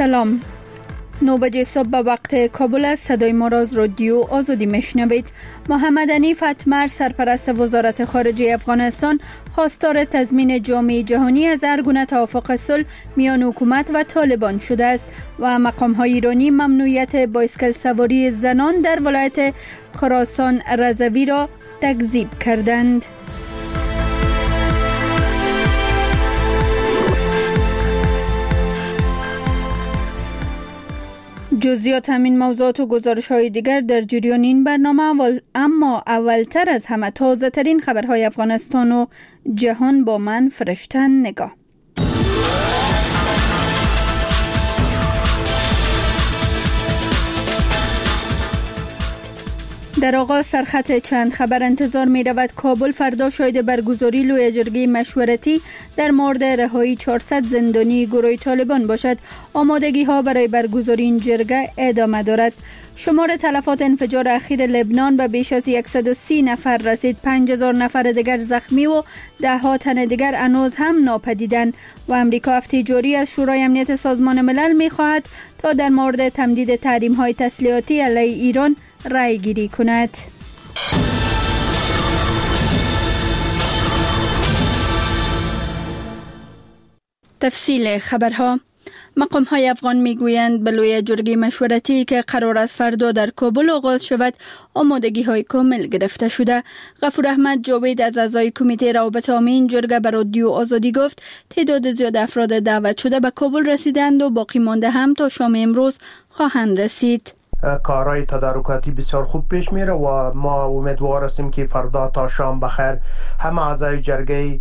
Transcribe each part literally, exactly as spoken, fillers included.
سلام. نو بجه صبح به وقت کابل است. صدای ما را از رادیو آزادی میشنوید. محمد حنیف اتمر سرپرست وزارت خارجه افغانستان خواستار تضمین جامعه جهانی از هر گونه توافق صلح میان حکومت و طالبان شده است و مقام‌های ایرانی ممنوعیت بایسکل سواری زنان در ولایت خراسان رضوی را تکذیب کردند. جزئیات همین موضوعات و گزارش های دیگر در جریان این برنامه اول، اما اولتر از همه تازه ترین خبرهای افغانستان و جهان با من فرشته نگاه. در آغاز سرخط چند خبر انتظار می رود. کابل فردا شاید برگزاری لوی جرگه مشورتی در مورد رهایی چهارصد زندانی گروه طالبان باشد. آمادگی ها برای برگزاری این جرگه ادامه دارد. شمار تلفات انفجار اخیر لبنان به بیش از صد و سی نفر رسید. پنج هزار نفر دیگر زخمی و ده ها تن دیگر هنوز هم ناپدیدند و امریکا هفته جاری از شورای امنیت سازمان ملل می خواهد تا در مورد تمدید تحریم های تسلیحاتی علیه ایران رای گیری کند. تفصیل خبرها. مقام های افغان می گویند به لوی جرگه مشورتی که قرار است فردا در کابل آغاز شود آمادگی های کامل گرفته شده. غفور احمد جاوید از اعضای کمیته روابط عامه این جرگه به رادیو آزادی گفت تعداد زیاد افراد دعوت شده به کابل رسیدند و باقی مانده هم تا شام امروز خواهند رسید. کارهای تدارکاتی بسیار خوب پیش میره و ما امیدوار هستیم که فردا تا شام بخیر همه اعضای جرگه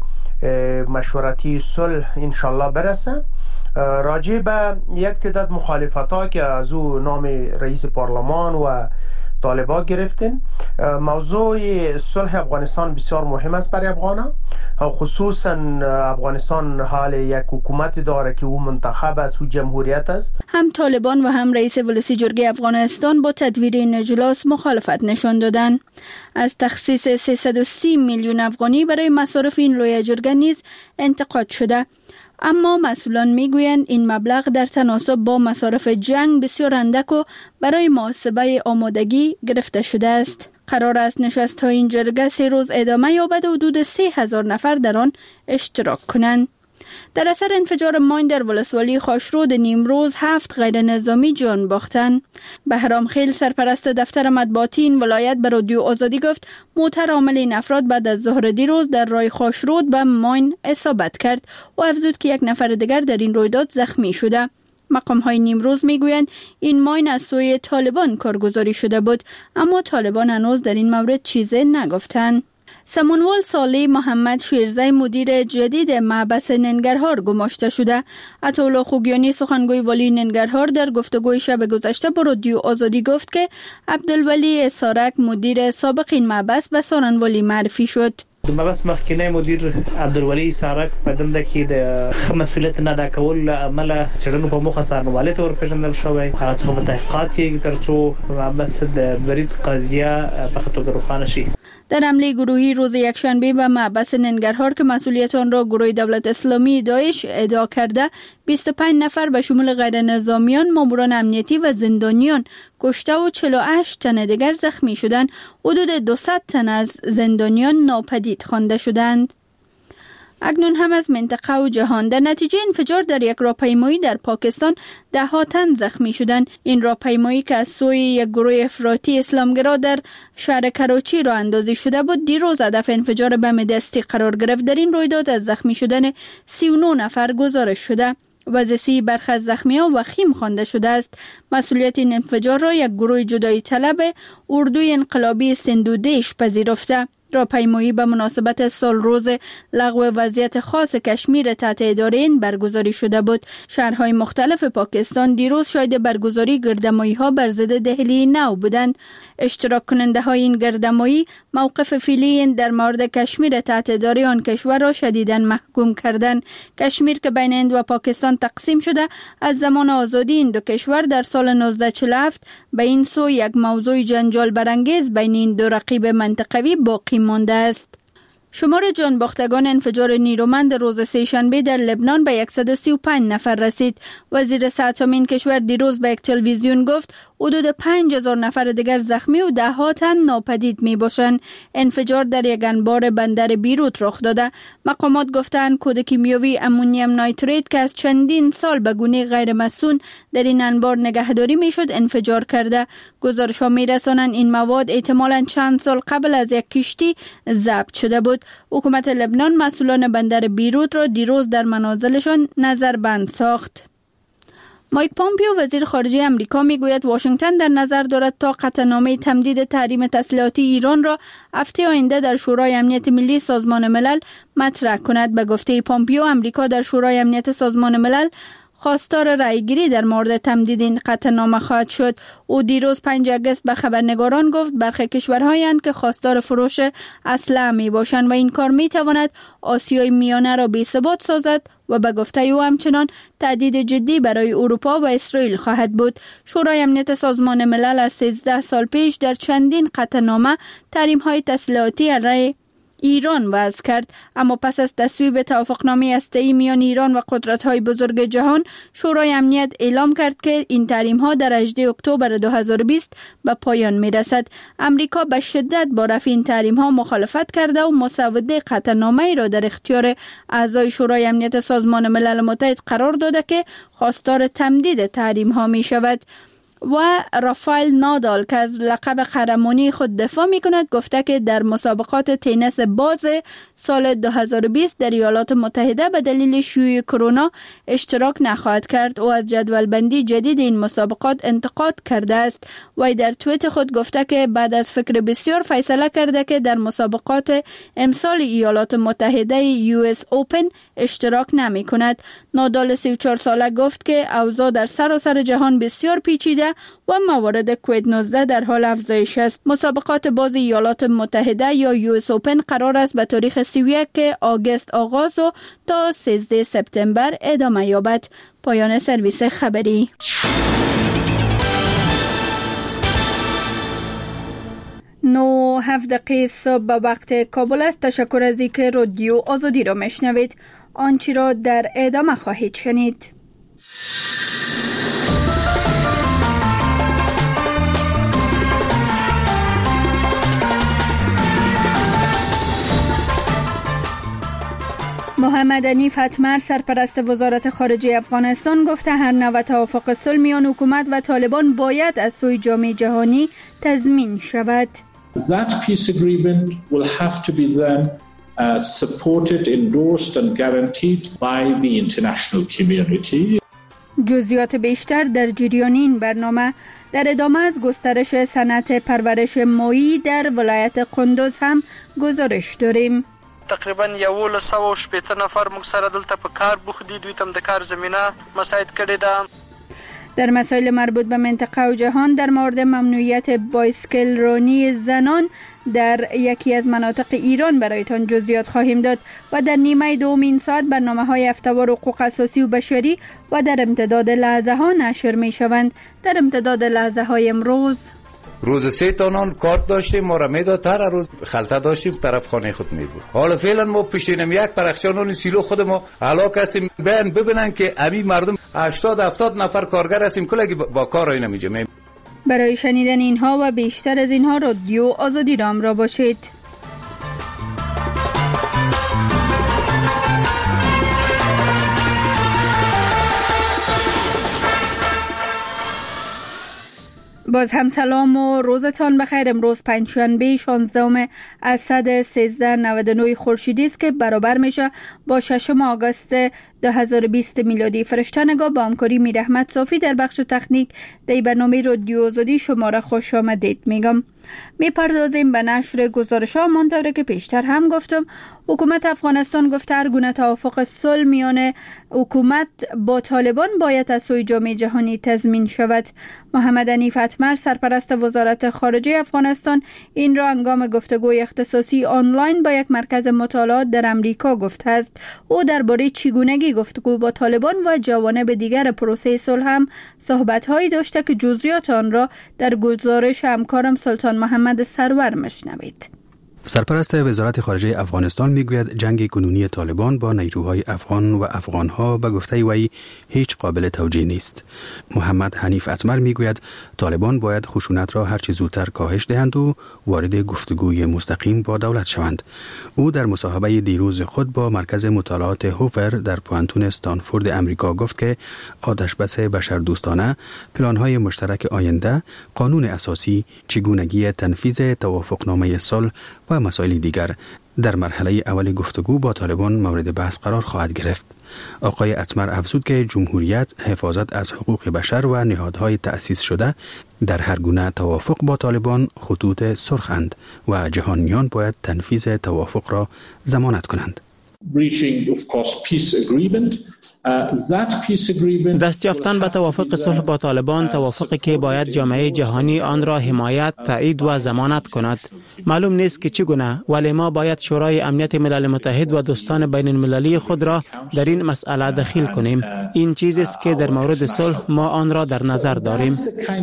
مشورتی صلح انشالله برسه. راجع به یک تعداد مخالفت ها که از او نام رئیس پارلمان و طالبان گرفتین، موضوع صلح افغانستان بسیار مهم است برای افغانا، خصوصا افغانستان حال یک حکومت داره که او منتخب است و جمهوریت است. هم طالبان و هم رئیس ولسی جرگه افغانستان با تدویر این اجلاس مخالفت نشان دادند. از تخصیص سیصد و سی میلیون افغانی برای مصارف این لوی جرگه نیز انتقاد شده، اما مسئولان میگویند این مبلغ در تناسب با مصارف جنگ بسیار اندک و برای محاسبه آمادگی گرفته شده است. قرار است نشست های این جرگه سه روز ادامه یابد و حدود سه هزار نفر در آن اشتراک کنند. در اثر انفجار ماین در ولسوالی خاشرود نیمروز هفت غیر نظامی جان باختند. بهرام خیل سرپرست دفتر مطبوعاتی این ولایت به رادیو آزادی گفت موتر حامل این افراد بعد از ظهر دیروز در راه خاشرود به ماین اصابت کرد و افزود که یک نفر دیگر در این رویداد زخمی شده. مقام های نیمروز میگویند این ماین از سوی طالبان کارگزاری شده بود، اما طالبان هنوز در این مورد چیزی نگفتند. سمونوال صالح محمد شیرزی مدیر جدید محبس ننگرهار گماشته شده. عطاالله خوگیانی سخنگوی والی ننگرهار در گفتگوی شب گذشته با رادیو آزادی گفت که عبدالولی اسارک مدیر سابق این محبس به سارنوالی معرفی شد. د محبس مخکنی مدیر عبدالولی اسارک په دنده کې د مسؤلیت نه ادا کول له عمله څېړنو په موخه سارنوالۍ ته ورپېژندل شوی. هغه څخه به تحقیقات کېږي تر څو محبس د برید قضیه په ښه توګه روښانه شي. در حمله گروهی روز یکشنبه به محبس ننگرهار که مسئولیت آن را گروه دولت اسلامی داعش ادعا کرده بیست و پنج نفر به شمول غیر نظامیان، ماموران امنیتی و زندانیان کشته و چهل و هشت تن دیگر زخمی شدند. حدود دویست تن از زندانیان ناپدید خوانده شدند. اکنون هم از منطقه و جهان. در نتیجه انفجار در یک راهپیمایی در پاکستان ده ها تن زخمی شدند. این راهپیمایی که از سوی یک گروه افراطی اسلامگرا در شهر کراچی راه اندازی شده بود دیروز هدف انفجار بم دستی قرار گرفت. در این رویداد از زخمی شدن سی و نه نفر گزارش شده. وضعیت برخی از زخمی‌ها وخیم خوانده شده است. مسئولیت این انفجار را یک گروه جدایی طلب اردوی انقلابی سندودیش پذیرفته. راهپیمایی به مناسبت سال روز لغو وضعیت خاص کشمیر تحت اداره این برگزاری شده بود. شهرهای مختلف پاکستان دیروز شاهد برگزاری گردمایی ها بر ضد دهلی نو بودند. اشتراک کننده های این گردمایی موقف فعلی در مورد کشمیر تحت اداره آن کشور را شدیداً محکوم کردند. کشمیر که بین هند و پاکستان تقسیم شده از زمان آزادی این دو کشور در سال نوزده چهل و هفت به این سو یک موضوع جنجال برانگیز بین این دو رقیب منطقوی باقی مانده است. شمار جان باختگان انفجار نیرومند روز سه‌شنبه در لبنان به صد و سی و پنج نفر رسید. وزیر صحت این کشور دیروز به یک تلویزیون گفت حدود پنج هزار نفر دیگر زخمی و ده ها تن ناپدید می باشند. انفجار در یک انبار بندر بیروت رخ داده. مقامات گفتند کود کیمیاوی امونیم نایتریت که از چندین سال به گونه غیر مسئول در این انبار نگهداری می شد انفجار کرده. گزارش‌ها می رسانند این مواد احتمالاً چند سال قبل از یک کشتی ضبط شده بود. حکومت لبنان مسئولان بندر بیروت را دیروز در منازلشان نظربند ساخت. مایک پامپیو وزیر خارجه امریکا میگوید واشنگتن در نظر دارد تا قطعنامه تمدید تحریم تسلیحاتی ایران را هفته آینده در شورای امنیت ملی سازمان ملل مطرح کند. به گفته پامپیو امریکا در شورای امنیت سازمان ملل خواستار رأیگیری در مورد تمدید این قطعنامه خواهد شد. او دیروز پنج آگوست به خبرنگاران گفت برخی کشورهایی هستند که خواستار فروش اسلحه می باشند و این کار می تواند آسیای میانه را بی‌ثبات سازد و به گفته او همچنان تهدید جدی برای اروپا و اسرائیل خواهد بود. شورای امنیت سازمان ملل از سیزده سال پیش در چندین قطعنامه تحریم‌های تسلیحاتی علیه ایران وضع کرد، اما پس از تصویب توافقنامه هسته‌ای میان ایران و قدرت‌های بزرگ جهان، شورای امنیت اعلام کرد که این تحریم‌ها در هجدهم اکتبر دو هزار و بیست به پایان می‌رسد. امریکا به شدت با رفع این تحریم‌ها مخالفت کرده و مسوده قطعنامه‌ای را در اختیار اعضای شورای امنیت سازمان ملل متحد قرار داده که خواستار تمدید تحریم‌ها می‌شود. و رافائل نادال که از لقب قهرمانی خود دفاع می کند گفته که در مسابقات تنیس باز سال دو هزار و بیست در ایالات متحده به دلیل شیوع کرونا اشتراک نخواهد کرد. او از جدول بندی جدید این مسابقات انتقاد کرده است. وی در توییت خود گفته که بعد از فکر بسیار فیصله کرده که در مسابقات امسال ایالات متحده یو اس اوپن اشتراک نمی کند. نادال سی و چهار ساله گفت که اوضاع در سراسر جهان بسیار پیچیده و موارد کووید نوزده در حال افزایش است. مسابقات باز ایالات متحده یا یو اس اوپن قرار است به تاریخ سی و یک آگوست آغاز و تا سیزده سپتامبر ادامه یابد. پایان سرویس خبری. نو هفت دقیقه صبح به وقت کابل است. تشکر از اینکه رادیو آزادی را میشنوید. آنچه را در ادامه خواهید شنید. محمد حنیف اتمر سرپرست وزارت خارجه افغانستان گفته هر نوع توافق صلح میان حکومت و طالبان باید از سوی جامعه جهانی تضمین شود. That peace agreement will have to be then uh, supported, endorsed and guaranteed by the international community. جزئیات بیشتر در جریان این برنامه. در ادامه از گسترش صنعت پرورش ماهی در ولایت قندوز هم گزارش داریم. تقریبا یوولس سوه و شپېته نفر موږ سره دلته په کار بوخت دي. دوی ته هم د کار زمینه مساعد کړې ده. در مسائل مربوط به منطقه و جهان در مورد ممنوعیت بایسکل رانی زنان در یکی از مناطق ایران برایتان جزئیات خواهیم داد و در نیمه دوم این ساعت برنامه‌های هفته‌وار حقوق اساسی و بشری و در امتداد لحظه ها نشر می شوند. در امتداد لحظه های امروز روز سه تانان کارت داشتیم، ما را میداد، هر روز خلطه داشتیم طرف خانه خود میبود. حالا فعلا ما پشتینم یک پرخچانان سیلو خود ما هلاک هستیم. بیان ببینن که امی مردم هشتاد هفتاد نفر کارگر هستیم کلگی با کار رای نمیجه. برای شنیدن اینها و بیشتر از اینها رادیو آزادی را همراه باشید. باز هم سلام و روزتان بخیر. امروز پنجشنبه شانزدهم اسد سیزده نود و نه خورشیدی است که برابر میشه با ششم آگوست دو هزار و بیست میلادی. فرشته نگاه با همکاری میر احمد صافی در بخش تکنیک در برنامه رادیو آزادی شما را خوش آمدید میگم. میپردازیم به نشر گزارش ها. منطوره که پیشتر هم گفتم حکومت افغانستان گفته هر گونه توافق صلح میان حکومت با طالبان باید از سوی جامعه جهانی تضمین شود. محمد حنیف اتمر سرپرست وزارت خارجه افغانستان این را هنگام گفتگوی اختصاصی آنلاین با یک مرکز مطالعات در امریکا گفته است. او درباره چگونگی گفتگو با طالبان و جوانب دیگر پروسه صلح هم صحبت‌هایی داشته که جزئیات آن را در گزارش همکارم سلطان محمد سرور مشنوید. سرپرست وزارت خارجه افغانستان میگوید جنگ کنونی طالبان با نیروهای افغان و افغانها به گفته وی هیچ قابل توجیه نیست. محمد حنیف اتمر میگوید طالبان باید خشونت را هر چه زودتر کاهش دهند و وارد گفتگوی مستقیم با دولت شوند. او در مصاحبه دیروز خود با مرکز مطالعات هوور در پوانتون استانفورد امریکا گفت که آتشبس بشردوستانه، پلان‌های مشترک آینده، قانون اساسی، چگونگی تنفیذ توافقنامه صلح و مسائل دیگر در مرحله اول گفتگو با طالبان مورد بحث قرار خواهد گرفت. آقای اتمر افزود که جمهوریت، حفاظت از حقوق بشر و نهادهای تأسیس شده در هر گونه توافق با طالبان خطوط سرخند و جهانیان باید تنفیذ توافق را ضمانت کنند. Reaching, of course, peace agreement. دست یافتن به توافق صلح با طالبان، توافقی که باید جامعه جهانی آن را حمایت، تایید و ضمانت کند. معلوم نیست که چگونه، ولی ما باید شورای امنیت ملل متحد و دوستان بین المللی خود را در این مسئله دخیل کنیم. این چیزی است که در مورد صلح ما آن را در نظر داریم.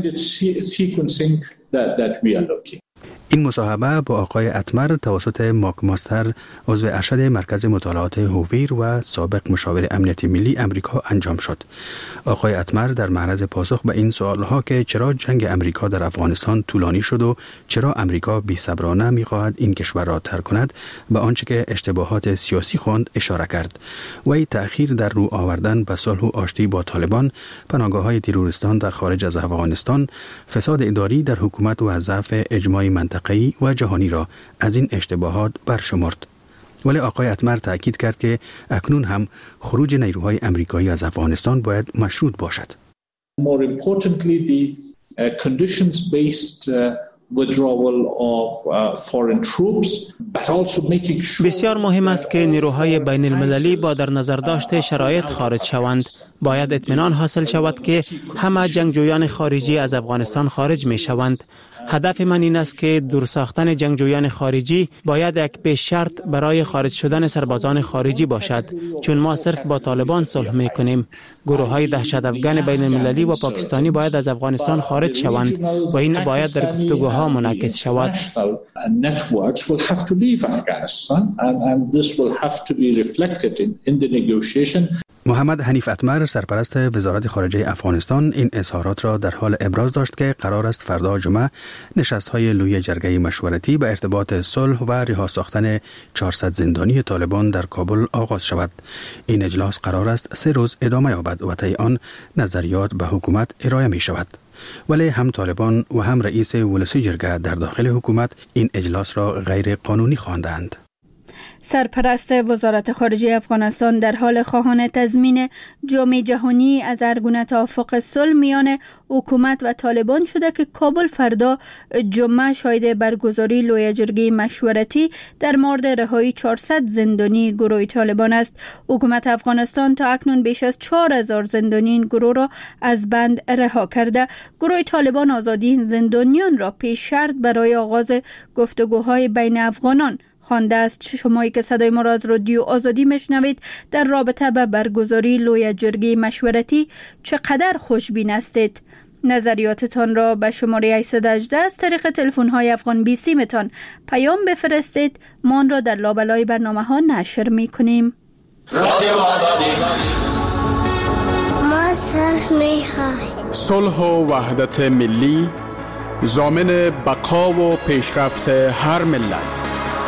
این مصاحبه با آقای اتمر توسط ماک ماستر، عضو ارشد مرکز مطالعات هوویر و سابق مشاور امنیت ملی امریکا انجام شد. آقای اتمر در معرض پاسخ به این سوالها که چرا جنگ امریکا در افغانستان طولانی شد و چرا امریکا بی‌صبرانه می‌خواهد این کشور را ترک کند، به آنچه که اشتباهات سیاسی خواند اشاره کرد. وی تأخیر در رو آوردن به صلح و آشتی با طالبان، پناهگاه‌های تروریستان در خارج از افغانستان، فساد اداری در حکومت و ضعف اجماعی منطقه‌ای و جهانی را از این اشتباهات برشمرد. ولی آقای اتمر تأکید کرد که اکنون هم خروج نیروهای امریکایی از افغانستان باید مشروط باشد. More importantly, the uh, conditions-based uh, withdrawal of uh, foreign troops, but also making sure بسیار مهم است که نیروهای بین المللی با در نظر داشته شرایط خارج شوند. باید اطمینان حاصل شود که همه جنگجویان خارجی از افغانستان خارج می شوند. هدف من این است که دور ساختن جنگجویان خارجی باید یک پیش شرط برای خارج شدن سربازان خارجی باشد، چون ما صرف با طالبان صلح می کنیم. گروه های دهشت افغان بین المللی و پاکستانی باید از افغانستان خارج شوند و این باید در گفتگوها منعکس شود. محمد حنیف اتمر، سرپرست وزارت خارجه افغانستان، این اظهارات را در حال ابراز داشت که قرار است فردا جمعه نشست‌های لوی جرگه مشورتی به ارتباط صلح و رها ساختن چهارصد زندانی طالبان در کابل آغاز شود. این اجلاس قرار است سه روز ادامه یابد و طی آن نظریات به حکومت ارائه می شود. ولی هم طالبان و هم رئیس ولسی جرگه در داخل حکومت این اجلاس را غیر قانونی خواندند. سرپرست وزارت خارجه افغانستان در حال خواهان تضمین جامعه جهانی از هر گونه توافق صلح میان حکومت و طالبان شده که کابل فردا جمعه شاهد برگزاری لوی جرگه مشورتی در مورد رهایی چهارصد زندانی گروه طالبان است. حکومت افغانستان تا اکنون بیش از چهار هزار زندانی این گروه را از بند رها کرده. گروه طالبان آزادی این زندانیان را پیش شرط برای آغاز گفتگوهای بین افغانان خوانده است. شمایی که صدای ما را از رادیو آزادی میشنوید در رابطه با برگزاری لوی جرگه مشورتی چقدر خوشبین هستید؟ نظریاتتان را به شماره هشتصد و هجده از طریق تلفن های افغان بی سی متان پیام بفرستید. ما آن را در لابلای برنامه ها نشر می کنیم. رادیو آزادی، ما صلح می خواهیم. صلح و وحدت ملی ضامن بقا و پیشرفت هر ملت.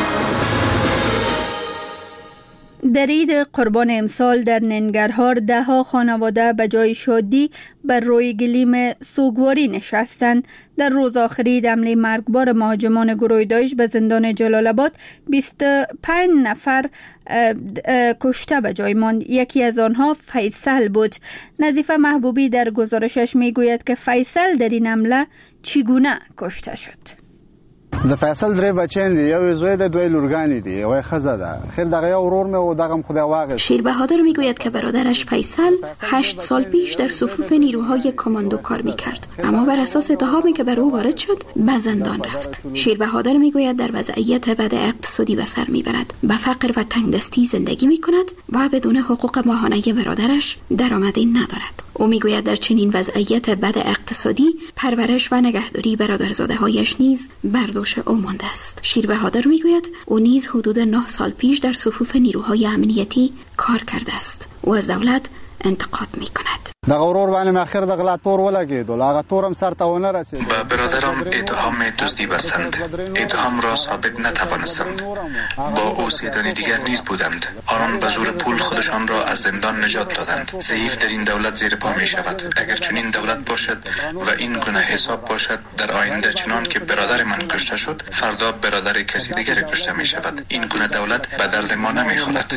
در عید قربان امسال در ننگرهار ده ها خانواده به جای شادی بر روی گلیم سوگواری نشستند. در روز آخری حمله مرگبار مهاجمان گروه داعش به زندان جلال آباد بیست و پنج نفر کشته به جای ماند. یکی از آنها فیصل بود. نظیفه محبوبی در گزارشش میگوید که فیصل در این حمله چگونه کشته شد. د فیصل درې بچیان دي، یو زوی د دوی لورګانی دي، یو ښځه ده. خیر دغه یو ورور مې و دغه خدای واغ. شیر بهادر میگوید که برادرش فیصل هشت سال پیش در صفوف نیروهای کاماندو کار میکرد، اما بر اساس اتهامی که بر او وارد شد به زندان رفت. شیر بهادر میگوید در وضعیت بد اقتصادی به سر میبرد، به فقر و تنگدستی زندگی میکند و بدون حقوق ماهانه برادرش درآمدی ندارد. او میگوید در چنین وضعیت بد اقتصادی پرورش و نگهداری برادرزاده‌هایش نیز بر دوش او مانده است. شیر بهادر میگوید او نیز حدود نه سال پیش در صفوف نیروهای امنیتی کار کرده است. او از دولت انتقاد می کند. د غرور باندې مخیر د غلا تور ولګېدل، هغه تورم سرته ونه رسید. به برادرم اتهام دزدی بستند. اتهام را ثابت نتوانستند. با اوسیدن دیگر نیز بودند. آنان به زور پول خودشان را از زندان نجات دادند. ضعیف در این دولت زیر پا می شود. اگر چنین دولت باشد و این گونه حساب باشد در آینده چنان که برادر من کشته شد، فردا برادر کسی دیگر کشته می شود. این گونه دولت به درد ما نمی خورد.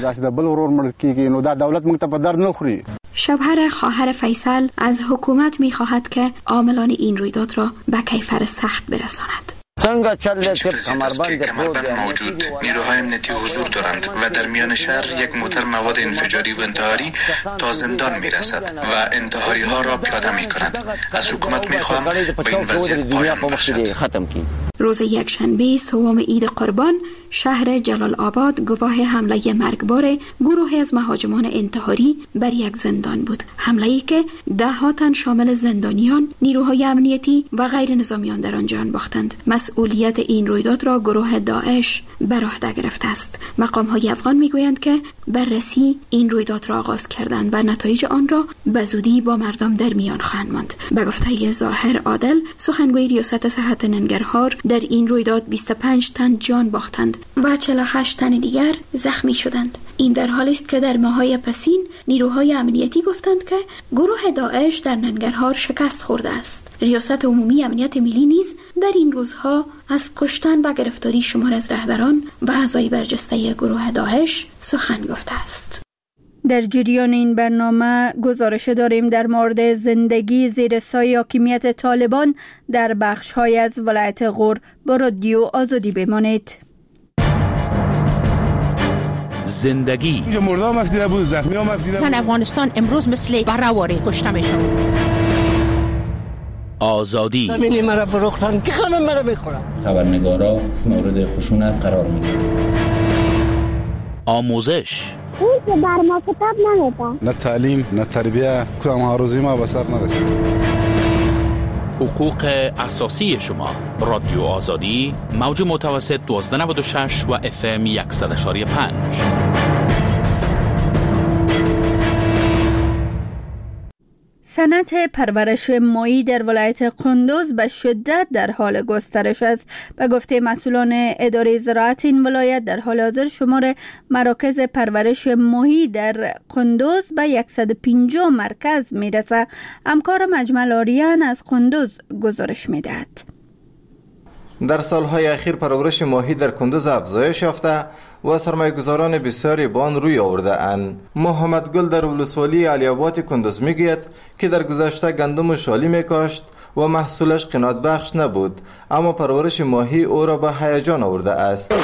شوهر خواهر فیصل از حکومت می خواهد که عاملان این رویداد را به کیفر سخت برساند. این وضعیت است که کمربند موجود، نیروهای امنیتی حضور دارند و در میان شهر یک موتر مواد انفجاری و انتحاری تا زندان می رسد و انتحاری ها را پیاده می کند. از حکومت می خواهم به این وضعیت پایان بخشد. روز یکشنبه سوم عید قربان شهر جلال آباد گواه حمله مرگبار گروهی از مهاجمان انتحاری بر یک زندان بود. حمله‌ای که ده ها تن شامل زندانیان، نیروهای امنیتی و غیر نظامیان در آن جان باختند. مسئولیت این رویداد را گروه داعش بر عهده گرفته است. مقام‌های افغان میگویند که بررسی این رویداد را آغاز کردند و نتایج آن را به زودی با مردم در میان خواهند ماند. به گفته ظاهر عادل، سخنگوی ریاست صحت ننگرهار، در این رویداد بیست و پنج تن جان باختند و چهل و هشت تن دیگر زخمی شدند. این در حالی است که در ماه‌های پسین نیروهای امنیتی گفتند که گروه داعش در ننگرهار شکست خورده است. ریاست عمومی امنیت ملی نیز در این روزها از کشتن و گرفتاری شمار از رهبران و اعضای برجسته گروه داعش سخن گفته است. در جریان این برنامه گزارش داریم در مورد زندگی زیر سایه حاکمیت طالبان در بخش‌های از ولایت غور. با رادیو آزادی بمانید. زندگی مردم مفیده بود، زخمی ها مفیده بود. زن افغانستان امروز مثل بره‌واره کشته میشن. آزادی زمینی مرا فروختن که خانم مرا بخورم. خبرنگارا مورد خشونت قرار میگیرن. آموزش اون که بر ما کتاب نمیده. نه تعلیم نه تربیه، کدام هاروزی ما به سر نرسید. حقوق اساسی شما. رادیو آزادی، موج متوسط دوازده نود و شش و اف ام صد و یک و پنج. صنعت پرورش ماهی در ولایت قندوز به شدت در حال گسترش است. به گفته مسئولان اداره زراعت این ولایت، در حال حاضر شمار مراکز پرورش ماهی در قندوز به صد و پنجاه مرکز میرسه. همکار مجمل آریان از قندوز گزارش میدهد. در سالهای اخیر پرورش ماهی در کندوز افزایش یافته و سرمایه‌گذاران بسیاری به آن روی آورده اند. محمد گل در ولسوالی علی آباد کندوز میگوید که در گذشته گندم و شالی میکاشت و محصولش قناعت بخش نبود، اما پرورش ماهی او را به هیجان آورده است.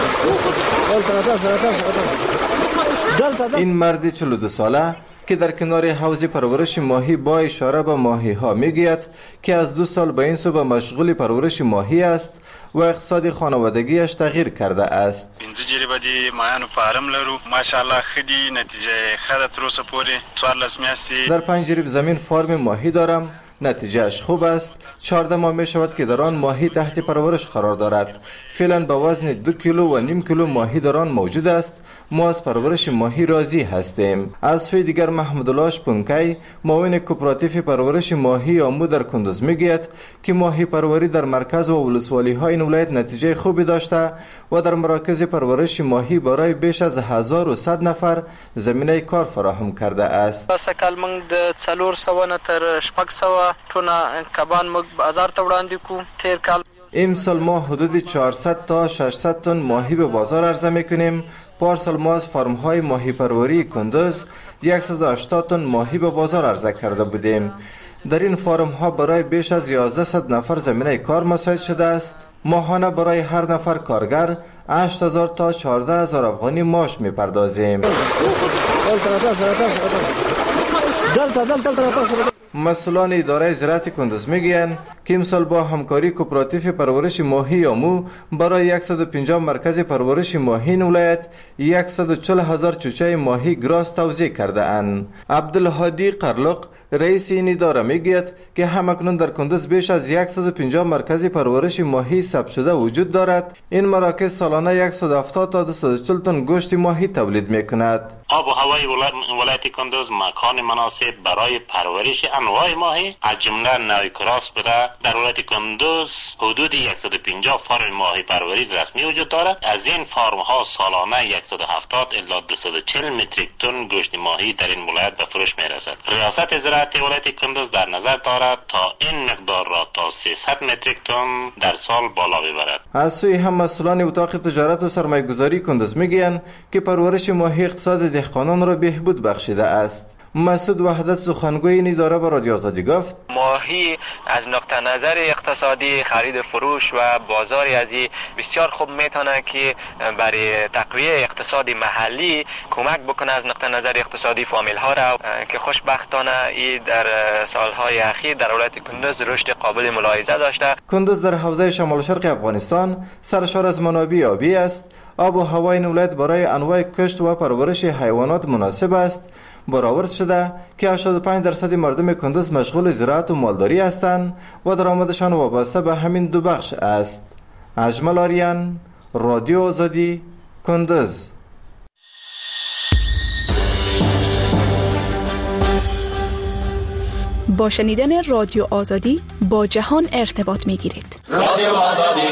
این مرد چهل و دو ساله که در کنار حوض پرورش ماهی با اشاره به ماهی ها میگوید که از دو سال به این سو به مشغول پرورش ماهی است و اقتصاد خانوادگیش تغییر کرده است. پنځه جریبه دی ماهیانو فارم لرو، ماشاءالله خدي نتیجه خره تر اوسه پورې څوارلس میاشتې. در پنج جریب زمین فارم ماهی دارم، نتیجهش خوب است. چهارده ماه می شود که در آن ماهی تحت پرورش قرار دارد. فعلا به وزن دو کیلو و نیم کیلو ماهی در آن موجود است. ما از پرورش ماهی راضی هستیم. از سوی دیگر محمد الله شپونکی، معاون کوپراتیو پرورش ماهی آمو در کندوز میگوید که ماهی پروری در مرکز و ولسوالی های این ولایت نتیجه خوبی داشته و در مراکز پرورش ماهی برای بیش از هزار و صد نفر زمینه کار فراهم کرده است. سکل موږ د څلور سوه نه تر شپږ سوه ټونه کبان موږ بازار ته وړاندې کوو. تیر کال امسال ما حدود چهارصد تا ششصد تن ماهی به بازار عرضه میکنیم. پارسال ما از فارم های ماهی پروری کندوز صد و هشتاد تن ماهی به بازار عرضه کرده بودیم. در این فارم ها برای بیش از یازده نفر زمینه کار مساعد شده است. ماهانه برای هر نفر کارگر هشت هزار تا چهارده هزار افغانی معاش میپردازیم. مسئولان اداره زراعت کندز میگویند که امسال با همکاری کوپراتیو پرورش ماهی یامو برای صد و پنجاه مرکز پرورش ماهی این ولایت صد و چهل هزار چوچه ماهی گراس توزیع کرده اند. عبدالهادی قرلق رئیس این اداره میگوید که همکنون در کندز بیش از صد و پنجاه مرکز پرورش ماهی ثبت شده وجود دارد. این مراکز سالانه صد و هفتاد تا دویست و چهل تن گوشت ماهی تولید میکند. آب و هوای ولایت کندز مکان مناسب برای پرورش انواع ماهی از جمله نوع کراس بوده. در ولایت کندز حدود صد و پنجاه فارم ماهی پروری رسمی وجود دارد. از این فارم ها سالانه صد و هفتاد الی دویست و چهل متریک تن گوشت ماهی در این ولایت به فروش میرسد. ریاست زراعت ولایت کندز در نظر دارد تا این مقدار را تا سیصد متریک تن در سال بالا ببرد. از سوی هم مسئولان اتاق تجارت و سرمایه گذاری کندز میگویند که پرورش ماهی اقتصاد دهقانان را بهبود بخشیده است. مسعود وحدت سخنگوی این اداره به رادیو آزادی گفت ماهی از نقطه نظر اقتصادی خرید فروش و بازاری ازی بسیار خوب میتونه که برای تقویه اقتصاد محلی کمک بکنه از نقطه نظر اقتصادی فامیل ها را که خوشبختانه ای در سالهای اخیر در ولایت کندز رشد قابل ملاحظه داشته. کندز در حوزه شمال شرق افغانستان سرشار از منابع آبی است. آب و هوای این ولایت برای انواع کشت و پرورش حیوانات مناسب است. برآورد شده که هشتاد و پنج درصد مردم کندز مشغول زراعت و مالداری هستند و درآمدشان وابسته به همین دو بخش است. اجمل آریان، رادیو آزادی، کندز. با شنیدن رادیو آزادی با جهان ارتباط میگیرید. رادیو آزادی.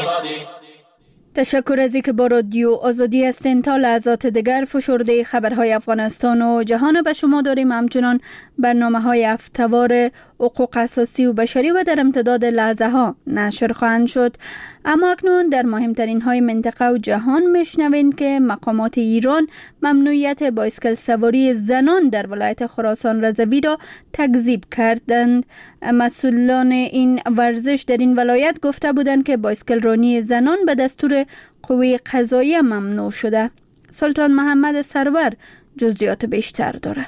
تشکر از اینکه با رادیو آزادی هستین. تا لحظات دیگر فشرده خبرهای افغانستان و جهان به شما داریم. همچنان برنامه های هفته‌وار حقوق اساسی و بشری و در امتداد لحظه ها نشر خواهند شد. اما اکنون در مهمترین های منطقه و جهان میشنوین که مقامات ایران ممنوعیت بایسکل سواری زنان در ولایت خراسان رضوی را تکذیب کردند. مسئولان این ورزش در این ولایت گفته بودند که بایسکل رانی زنان به دستور قوه قضاییه ممنوع شده. سلطان محمد سرور جزئیات بیشتر داره.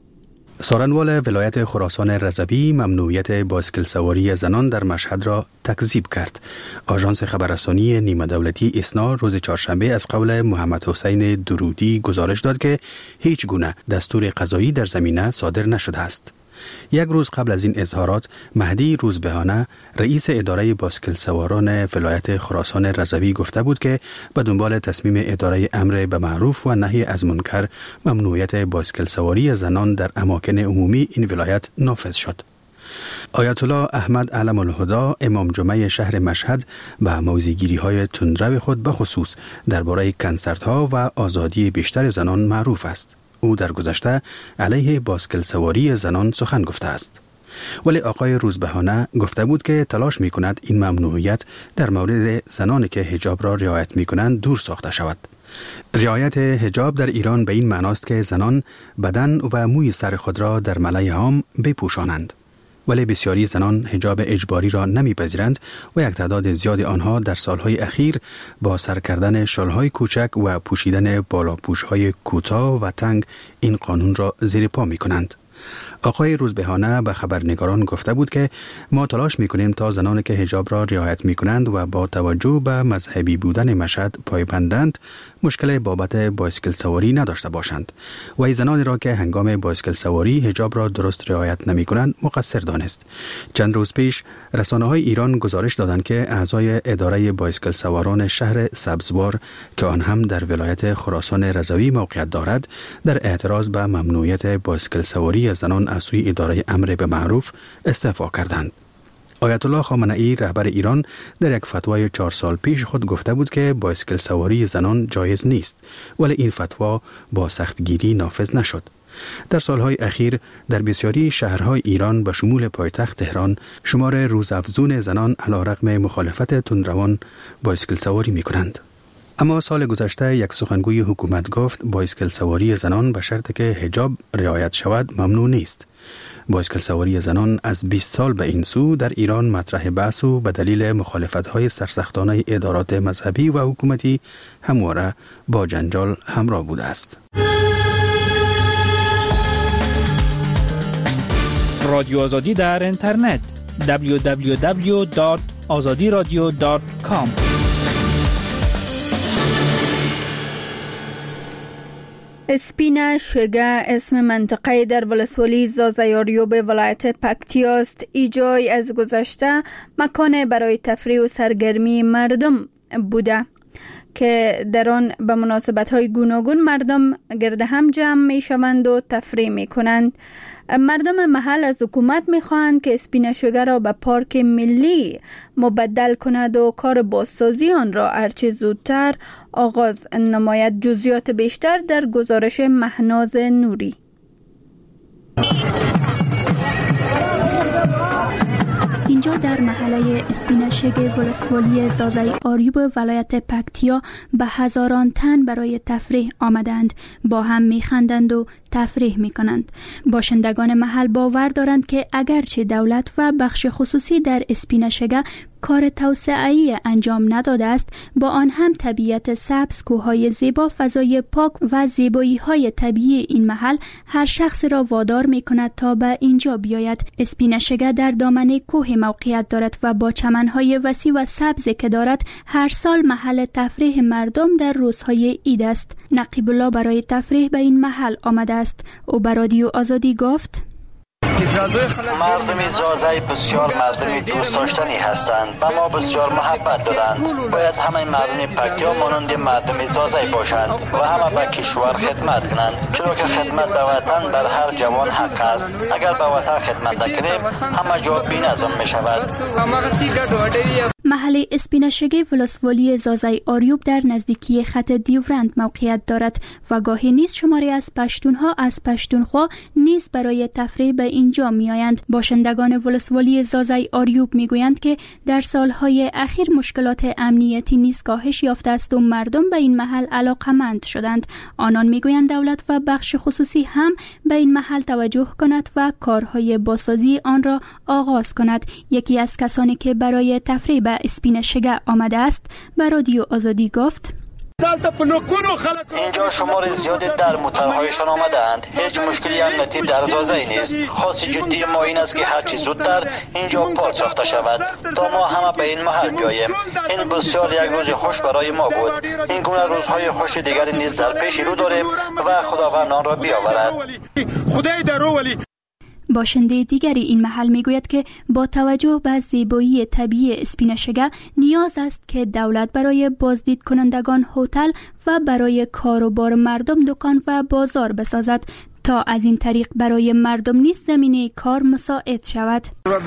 سارنوال ولایت خراسان رضوی ممنوعیت بایسکل سواری زنان در مشهد را تکذیب کرد. آژانس خبررسانی نیمه دولتی اسنا روز چهارشنبه از قول محمد حسین درودی گزارش داد که هیچ گونه دستور قضایی در زمینه صادر نشده است. یک روز قبل از این اظهارات مهدی روزبهانه رئیس اداره بایسکل سواران ولایت خراسان رضوی گفته بود که به دنبال تصمیم اداره امر به معروف و نهی از منکر ممنوعیت بایسکل سواری زنان در اماکن عمومی این ولایت نافذ شد. آیت الله احمد علم الهدا امام جمعه شهر مشهد به موضع‌گیری های تندرو خود به خصوص درباره کنسرت‌ها و آزادی بیشتر زنان معروف است. او در گذشته علیه بایسکل سواری زنان سخن گفته است. ولی آقای روزبهانه گفته بود که تلاش می کند این ممنوعیت در مورد زنانی که حجاب را رعایت می کنند دور ساخته شود. رعایت حجاب در ایران به این معناست که زنان بدن و موی سر خود را در ملأ عام بپوشانند. ولی بسیاری زنان حجاب اجباری را نمیپذیرند و یک تعداد زیاد آنها در سالهای اخیر با سر کردن شالهای کوچک و پوشیدن بالاپوشهای کوتاه و تنگ این قانون را زیر پا می کنند. آقای روزبهانه به خبرنگاران گفته بود که ما تلاش میکنیم تا زنانی که حجاب را رعایت میکنند و با توجه به مذهبی بودن مشهد پایبندند مشکل بابت بایسکل سواری نداشته باشند و زنانی را که هنگام بایسکل سواری حجاب را درست رعایت نمیکنند مقصر دانست. چند روز پیش رسانه‌های ایران گزارش دادند که اعضای اداره بایسکل سواران شهر سبزوار که آن هم در ولایت خراسان رضوی موقعیت دارد در اعتراض به ممنوعیت بایسکل سواری زنان از سوی اداره امر به معروف استعفا کردند. آیت الله خامنه‌ای رهبر ایران در یک فتوای چهار سال پیش خود گفته بود که بایسکل سواری زنان جایز نیست، ولی این فتوا با سختگیری نافذ نشد. در سالهای اخیر در بسیاری شهرهای ایران به شمول پایتخت تهران شمار روزافزون زنان علیرغم مخالفت تندروان بایسکل سواری می کنند. اما سال گذشته یک سخنگوی حکومت گفت بایسکل سواری زنان به شرط که حجاب رعایت شود ممنوع نیست. بایسکل سواری زنان از بیست سال به این سو در ایران مطرح بحث و به دلیل مخالفت‌های سرسختانه ادارات مذهبی و حکومتی همواره با جنجال همراه بوده است. رادیو آزادی در اینترنت دبلیو دبلیو دبلیو دات آزادی رادیو دات کام. اسپینا شگا اسم منطقه در ولسوالی زازای آریوب ولایت پکتیا است. ایجای از گذشته مکان برای تفریح و سرگرمی مردم بوده که در آن به مناسبت‌های گوناگون مردم گرد هم جمع می‌شوند و تفریح می‌کنند. مردم محل از حکومت می‌خواهند که اسپینا شگا را به پارک ملی مبدل کند و کار بازسازی آن را هرچه زودتر آغاز نماید. جزئیات بیشتر در گزارش مهناز نوری. اینجا در محله اسپینا شگا ولسوالی زازای آریوب ولایت پکتیا به هزاران تن برای تفریح آمدند. با هم میخندند و تفریح میکنند. باشندگان محل باور دارند که اگرچه دولت و بخش خصوصی در اسپینا شگا کار توسعه‌ای انجام نداده است، با آن هم طبیعت سبز، کوههای زیبا، فضای پاک و زیبایی‌های طبیعی این محل هر شخص را وادار می‌کند تا به اینجا بیاید. اسپینا شگا در دامنه کوه موقعیت دارد و با چمن‌های وسیع و سبز که دارد هر سال محل تفریح مردم در روزهای عید است. نقیب الله برای تفریح به این محل آمده است. او به رادیو آزادی گفت: مردم زازای بسیار مردم دوست داشتنی هستند، به ما بسیار محبت دارند. باید همه مردم پکتیا مانند مردم زازای باشند و همه به کشور خدمت کنند، چون که خدمت به وطن بر هر جوان حق است. اگر به وطن خدمت نکنیم همه جا بی‌نظم می شود. محله اسپینا شگا ولسوالی زازای آریوب در نزدیکی خط دیورند موقعیت دارد و گاهی نیز شماری از پشتونها از پشتونخوا نیز برای تفریح به اینجا می آیند. باشندگان ولسوالی زازای آریوب می گویند که در سالهای اخیر مشکلات امنیتی نیز کاهش یافته است و مردم به این محل علاقمند شدند. آنان می گویند دولت و بخش خصوصی هم به این محل توجه کند و کارهای بازسازی آن را آغاز کند. یکی از کسانی که برای تفریح به اسپینا شگا آمده است به رادیو آزادی گفت: اینجا شمار زیادی در موترهایشان آمدند. هیچ مشکلی امنیتی در زازای نیست. خاص جدی ما این است که هرچی زودتر اینجا پارک ساخته شود تا ما همه به این محل بیاییم. این بسیار یک روز خوش برای ما بود. این گونه روزهای خوش دیگری نیز در پیش رو داریم و خداوند آن را بیاورد. خدای درو ولی باشنده دیگری این محل میگوید که با توجه به زیبایی طبیعی اسپینا شگا نیاز است که دولت برای بازدید کنندگان هتل و برای کاروبار مردم دکان و بازار بسازد تا از این طریق برای مردم نیز زمینه کار مساعد شود.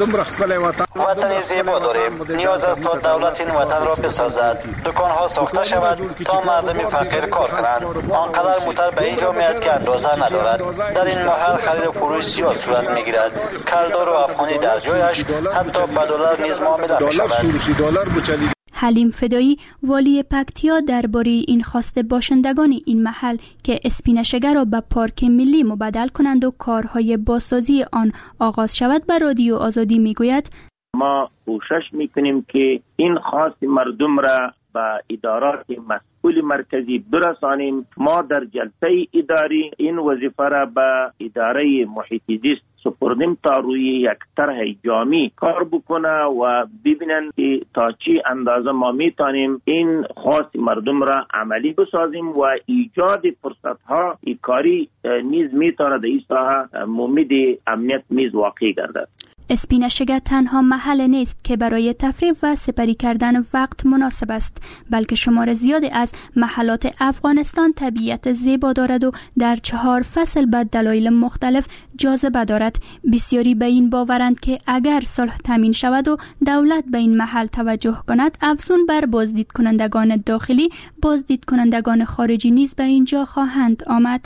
وطن زیبا داریم. نیاز است تا دولت این وطن را بسازد، دکان‌ها ساخته شود تا مردم فقیر کار کنند. آنقدر موتر به اینجا میاد که اندازه ندارد. در این محل خرید و فروش زیاد صورت میگیرد. کلدار و افغانی در جایش، حتی به دلار نیز معامله می‌شود. حلیم فدایی والی پکتیا درباره این خواست باشندگان این محل که اسپینا شگا را به پارک ملی مبدل کنند و کارهای بازسازی آن آغاز شود به رادیو آزادی میگوید: ما کوشش میکنیم که این خواست مردم را به ادارات مسئول مرکزی برسانیم. ما در جلسه اداری این وظیفه را به اداره محیط زیست سپردیم تا روی یک طرح جامع کار بکنه و ببینن که تا چی اندازه ما میتونیم این خواست مردم را عملی بسازیم و ایجاد فرصت ها کاری نیز میتونه در این ساحه ممید امنیت نیز واقع گردد. اسپینا شگا تنها محل نیست که برای تفریح و سپری کردن وقت مناسب است، بلکه شمار زیادی از محلات افغانستان طبیعت زیبا دارد و در چهار فصل به دلایل مختلف جاذبه دارد. بسیاری به این باورند که اگر صلح تامین شود و دولت به این محل توجه کند، افزون بر بازدید کنندگان داخلی، بازدید کنندگان خارجی نیز به اینجا خواهند آمد.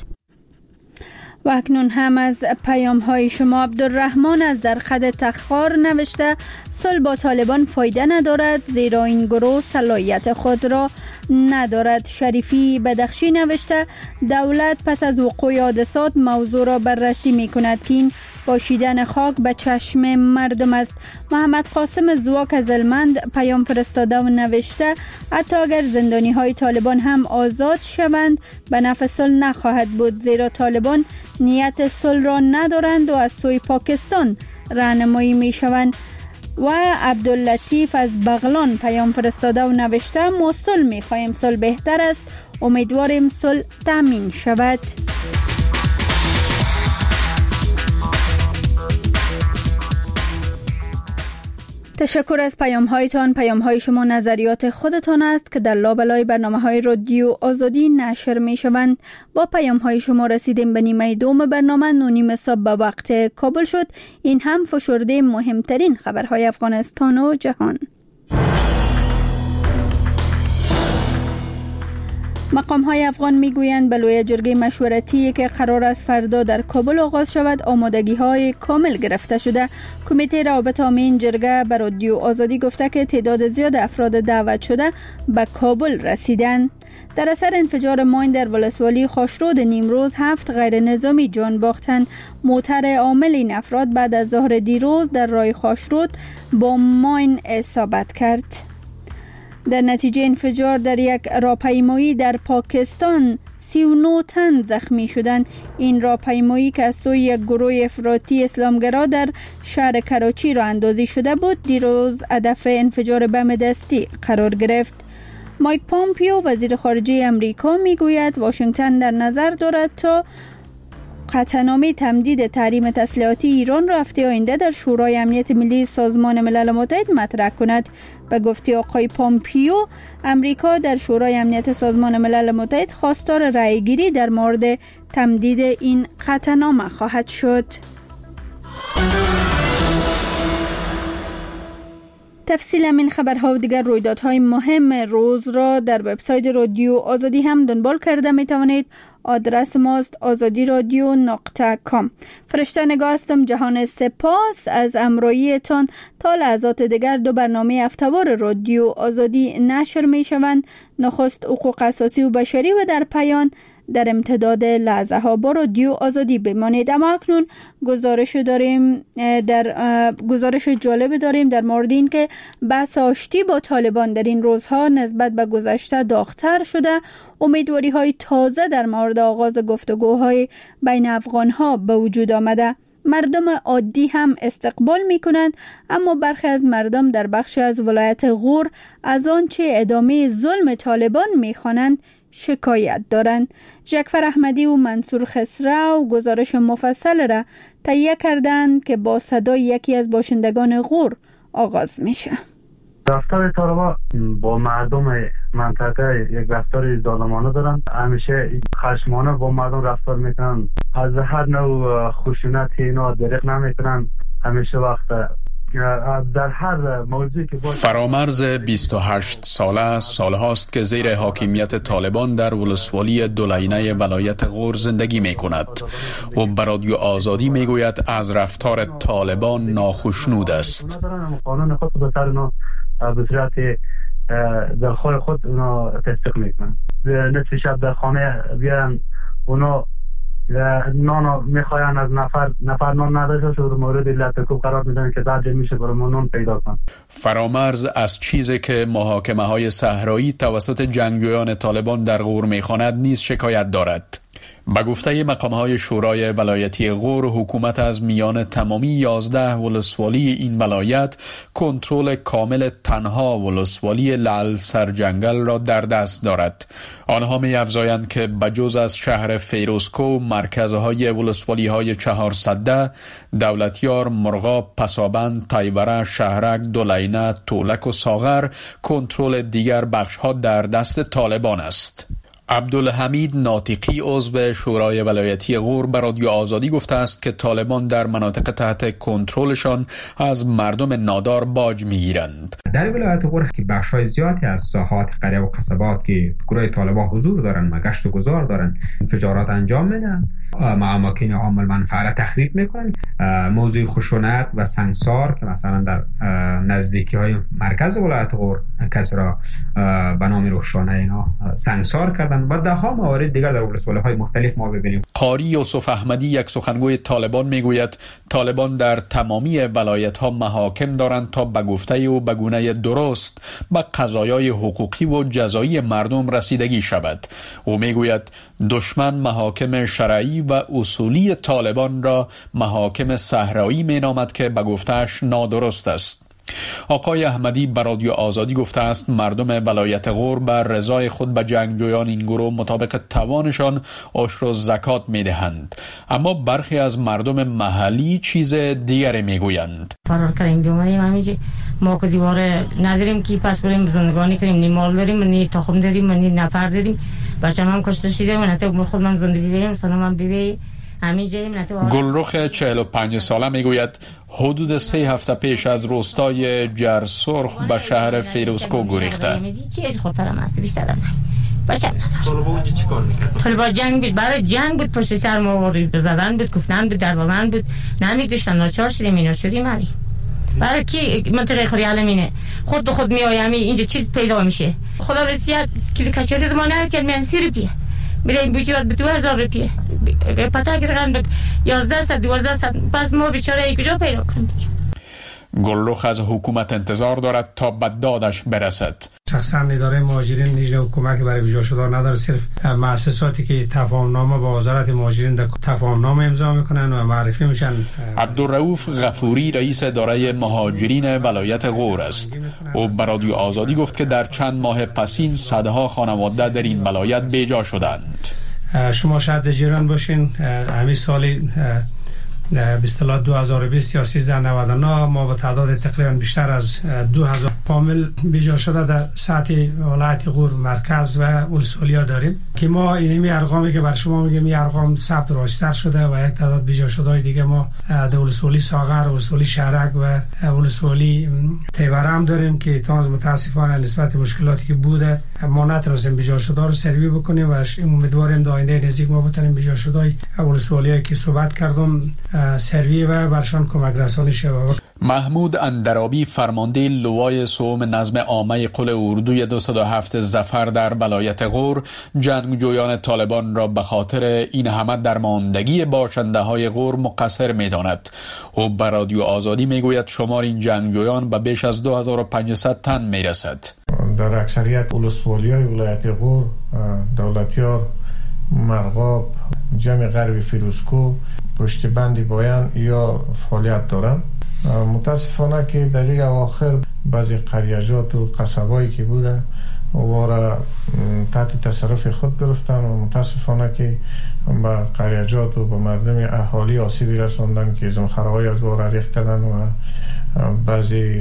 و اکنون هم از پیام های شما. عبدالرحمن از در خد تخار نوشته: صلح با طالبان فایده ندارد زیرا این گروه صلاحیت خود را ندارد. شریفی بدخشی نوشته: دولت پس از وقوع حادثات موضوع را بررسی می کند که این پاشیدن خاک به چشم مردم است. محمد قاسم زواک از هلمند پیام فرستاده و نوشته حتی اگر زندانی های طالبان هم آزاد شوند به نفع صلح نخواهد بود، زیرا طالبان نیت صلح را ندارند و از سوی پاکستان راهنمایی می شوند. و عبداللطیف از بغلان پیام فرستاده و نوشته ما صلح می خواهیم، صلح بهتر است، امیدواریم صلح تامین شود. تشکر از پیام هایتان. پیام های شما نظریات خودتان است که در لابلای برنامه های رادیو آزادی نشر می شوند. با پیام های شما رسیدیم به نیمه دوم برنامه. نونیم صبح به وقت کابل شد. این هم فشرده مهمترین خبرهای افغانستان و جهان. مقام های افغان می گویند به لوی جرگه مشورتی که قرار است فردا در کابل آغاز شود آمادگی های کامل گرفته شده. کمیته روابط عامه این جرگه به رادیو آزادی گفته که تعداد زیاد افراد دعوت شده به کابل رسیدند. در اثر انفجار ماین در ولسوالی خاشرود نیمروز هفت غیر نظامی جان باختند. موتر عامل این افراد بعد از ظهر دیروز در راه خاشرود با ماین اصابت کرد. در نتیجه انفجار در یک راهپیمایی در پاکستان سی و نه تن زخمی شدند. این راهپیمایی که از سوی یک گروه افراطی اسلامگرا در شهر کراچی راه اندازی شده بود دیروز هدف انفجار بم دستی قرار گرفت. مایک پومپیو وزیر خارجه امریکا میگوید واشنگتن در نظر دارد تا قطعنامه تمدید تحریم تسلیحاتی ایران را هفته آینده در شورای امنیت ملی سازمان ملل متحد مطرح کند. به گفته آقای پومپیو، امریکا در شورای امنیت سازمان ملل متحد خواستار رأیگیری در مورد تمدید این قطعنامه خواهد شد. تفصیل این خبرها و دیگر رویدادهای مهم روز را در وبسایت رادیو آزادی هم دنبال کرده می توانید. آدرس ماست آزادی رادیو نقطه کام. فرشته نگاه هستم. جهان سپاس از همراهیتان. تا لحظات دیگر دو برنامه هفته‌وار رادیو آزادی نشر می شوند. نخست حقوق اساسی و بشری و در پایان در امتداد لحظه ها با رادیو آزادی بمانید. اما اکنون گزارش داریم در گزارش جالب داریم در مورد این که بحث آشتی با طالبان در این روزها نسبت به گذشته داغ‌تر شده. امیدواری های تازه در مورد آغاز گفتگوهای بین افغان ها به وجود آمده. مردم عادی هم استقبال می کنند، اما برخی از مردم در بخش از ولایت غور از آنچه ادامه ظلم طالبان می خوانند شکایت دارند. جعفر احمدی و منصور خسرو گزارش مفصل را تهیه کردند که با صدای یکی از باشندگان غور آغاز میشه. رفتار طالبان با مردم منطقه یک رفتار ظالمانه دارن، همیشه خشمانه با مردم رفتار میکنن، از هر نوع خشونت اینا دریغ نمیکنن، همیشه وقت در هر موضوعی که فرامرز بیست و هشت ساله سال هاست که زیر حاکمیت طالبان در ولسوالی دولینه ولایت غور زندگی می کند و به رادیو آزادی می گوید از رفتار طالبان ناخشنود است. قانون خود به سر اینا به صورت دلخواه خود اونا تصدیق می کنند. نصف شب در خانه بیان اونا نان میخواین از نفر نفر نان نداشته شد مورد لطکوب قرار میدن که درجه میشه برای نان پیدا کن. فرامرز از چیزی که محاکمه های صحرایی توسط جنگجویان طالبان در غور میخواند نیز شکایت دارد. به گفته مقام‌های شورای ولایتی غور، حکومت از میان تمامی یازده ولسوالی این ولایت کنترل کامل تنها ولسوالی لعل سرجنگل را در دست دارد. آنها می‌افزایند که بجز از شهر فیروزکو، مرکزهای ولسوالی‌های چهارصده، دولتیار، مرغاب، پسابند، تایوره، شهرک، دولینه، تولک و ساغر، کنترل دیگر بخش‌ها در دست طالبان است. عبدالحمید ناطقی عضو شورای ولایتی غور به رادیو آزادی گفته است که طالبان در مناطق تحت کنترلشان از مردم نادار باج میگیرند. در ولایت غور که بخش‌های زیادی از ساحات قریه و قصبات که گروه طالبان حضور دارن و گشت و گذار دارن انفجارات انجام میدن، اماکن عام المنفعه تخریب میکنن. موضوع خشونت و سنگسار که مثلا در نزدیکی‌های مرکز ولایت غور کسی را به نام روشانه اینا سنگسار کردن میکنن و ده ها موارد دیگر در ولسوالی‌های مختلف ما ببینیم. قاری یوسف احمدی یک سخنگوی طالبان میگوید طالبان در تمامی ولایت‌ها محاکم دارند تا به گفته او به گونه درست به قضایای حقوقی و جزایی مردم رسیدگی شود. او میگوید دشمن محاکم شرعی و اصولی طالبان را محاکم صحرایی مینامد که به گفته‌اش نادرست است. آقای احمدی به رادیو آزادی گفته است مردم ولایت غور بر رضای خود به جنگجویان این گروه مطابق توانشان عشر و زکات میدهند، اما برخی از مردم محلی چیز دیگری میگویند. فرار کردیم بیومدیم همینجا ما که دیوار نداریم که پس بریم زندگانی کنیم، نی مال داریم نی تخم داریم نی نفر داریم، بچه‌م هم کشته شده و نته خودم زندگی بیم سلام بیبی. گلرخ چهل و پنج ساله میگوید حدود سه هفته پیش از روستای جرسرخ به شهر فیروزکو گریخته. چیز خودترم است بیشتر نه. بچم ندارم. طالبا اونجا چیکار میکرد؟ طالبا جنگ بود، برای جنگ بود، پشت سر ما وارد بزدن بود، گفتن بود، دروغن بود، نمیداشتن ناچار شدیم اینا شدیم علی. برای کی منطقه خوری علمینه خود به خود میایم اینجا چیز پیدا میشه. خدا رسید کلی کچری ما نرکرد میان سی روپیه. میریم بیچاره به دو هزار روپیه پتا گرگن به یازده ست دوازده ست پس ما بیچاره کجا پیدا کنیم؟ گلرخ از حکومت انتظار دارد تا به دادش برسد. شخصا اداره مهاجرین نیز حکومت برای ویزا شدن نداره، صرف مؤسساتی که تفاهمنامه با وزارت مهاجرین تفاهمنامه امضا میکنن و معرفی میشن. عبدالرؤوف غفوری رئیس اداره مهاجرین ولایت غور است. او به رادیو آزادی گفت که در چند ماه پسین صدها خانواده در این ولایت بیجا شدند. شما شاید جیران باشین، همین سالی به اصطلاح دو هزار و بیست یا سیزده نود و نه ما به تعداد تقریبا بیشتر از دو هزار فامیل بیجا شده در سطح ولایت غور مرکز و ولسوالی داریم که ما اینمی ارقامی که بر شما میگم این ارقام ثبت راستی شده و یک تعداد بیجا شده دیگه ما در ولسوالی ساغر، ولسوالی شهرک و ولسوالی تیوره هم داریم که تازه متاسفانه نسبت مشکلاتی که بوده ما نتونستیم بیجا شده رو سروی بکنیم و امیدواریم در آینده نزدیک ما بتونیم بیجا شده ولسوالی که صحبت کردم سروی و برشان کمک رسانی شود. محمود اندرابی فرمانده لوای سوم نظم عامه قل اردوی دویست و هفت ظفر در ولایت غور جنگجویان طالبان را به خاطر این همه درماندگی باشنده های غور مقصر می داند. او به رادیو آزادی می گوید شمار این جنگجویان به بیش از دو هزار و پانصد تن می رسد. در اکثریت ولسوالی های ولایت غور، دولتیار، مرغاب، جمع غربی فیروزکو، پشت بندی بایان یا فعالیت دارن. متاسفانه که در این اواخر بعضی قریجات و قصبایی که بودن وارا تحت تصرف خود گرفتن و متاسفانه که به قریجات و به مردم اهالی آسیبی رساندن که زمخرهای از وارا ریخت کردن و بعضی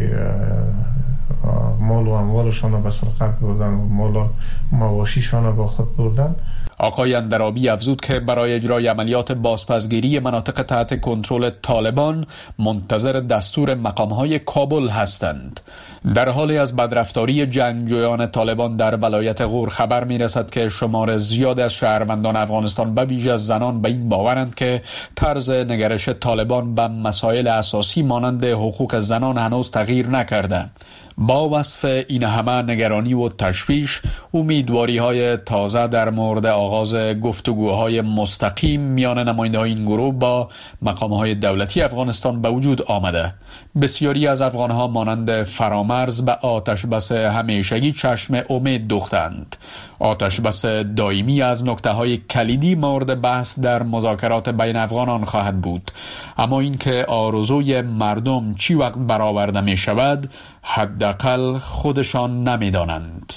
مال و اموالشان به سرقت بردن و مال و مواشیشان با خود بردن. آقای اندرابی افزود که برای اجرای عملیات بازپسگیری مناطق تحت کنترل طالبان منتظر دستور مقامهای کابل هستند. در حالی از بدرفتاری جنگجویان طالبان در ولایت غور خبر می رسد که شمار زیاد از شهروندان افغانستان به ویژه از زنان به این باورند که طرز نگرش طالبان به مسائل اساسی مانند حقوق زنان هنوز تغییر نکرده. با وصف این همه نگرانی و تشویش، امیدواری های تازه در مورد آغاز گفتگوهای مستقیم میان نماینده های این گروه با مقام های دولتی افغانستان به وجود آمده. بسیاری از افغان ها مانند فرامرز به آتش بس همیشگی چشم امید دوختند. آتش بس دائمی از نکته های کلیدی مورد بحث در مذاکرات بین افغانان خواهد بود، اما اینکه آرزوی مردم چی وقت برآورده می شود حداقل خودشان نمی دانند.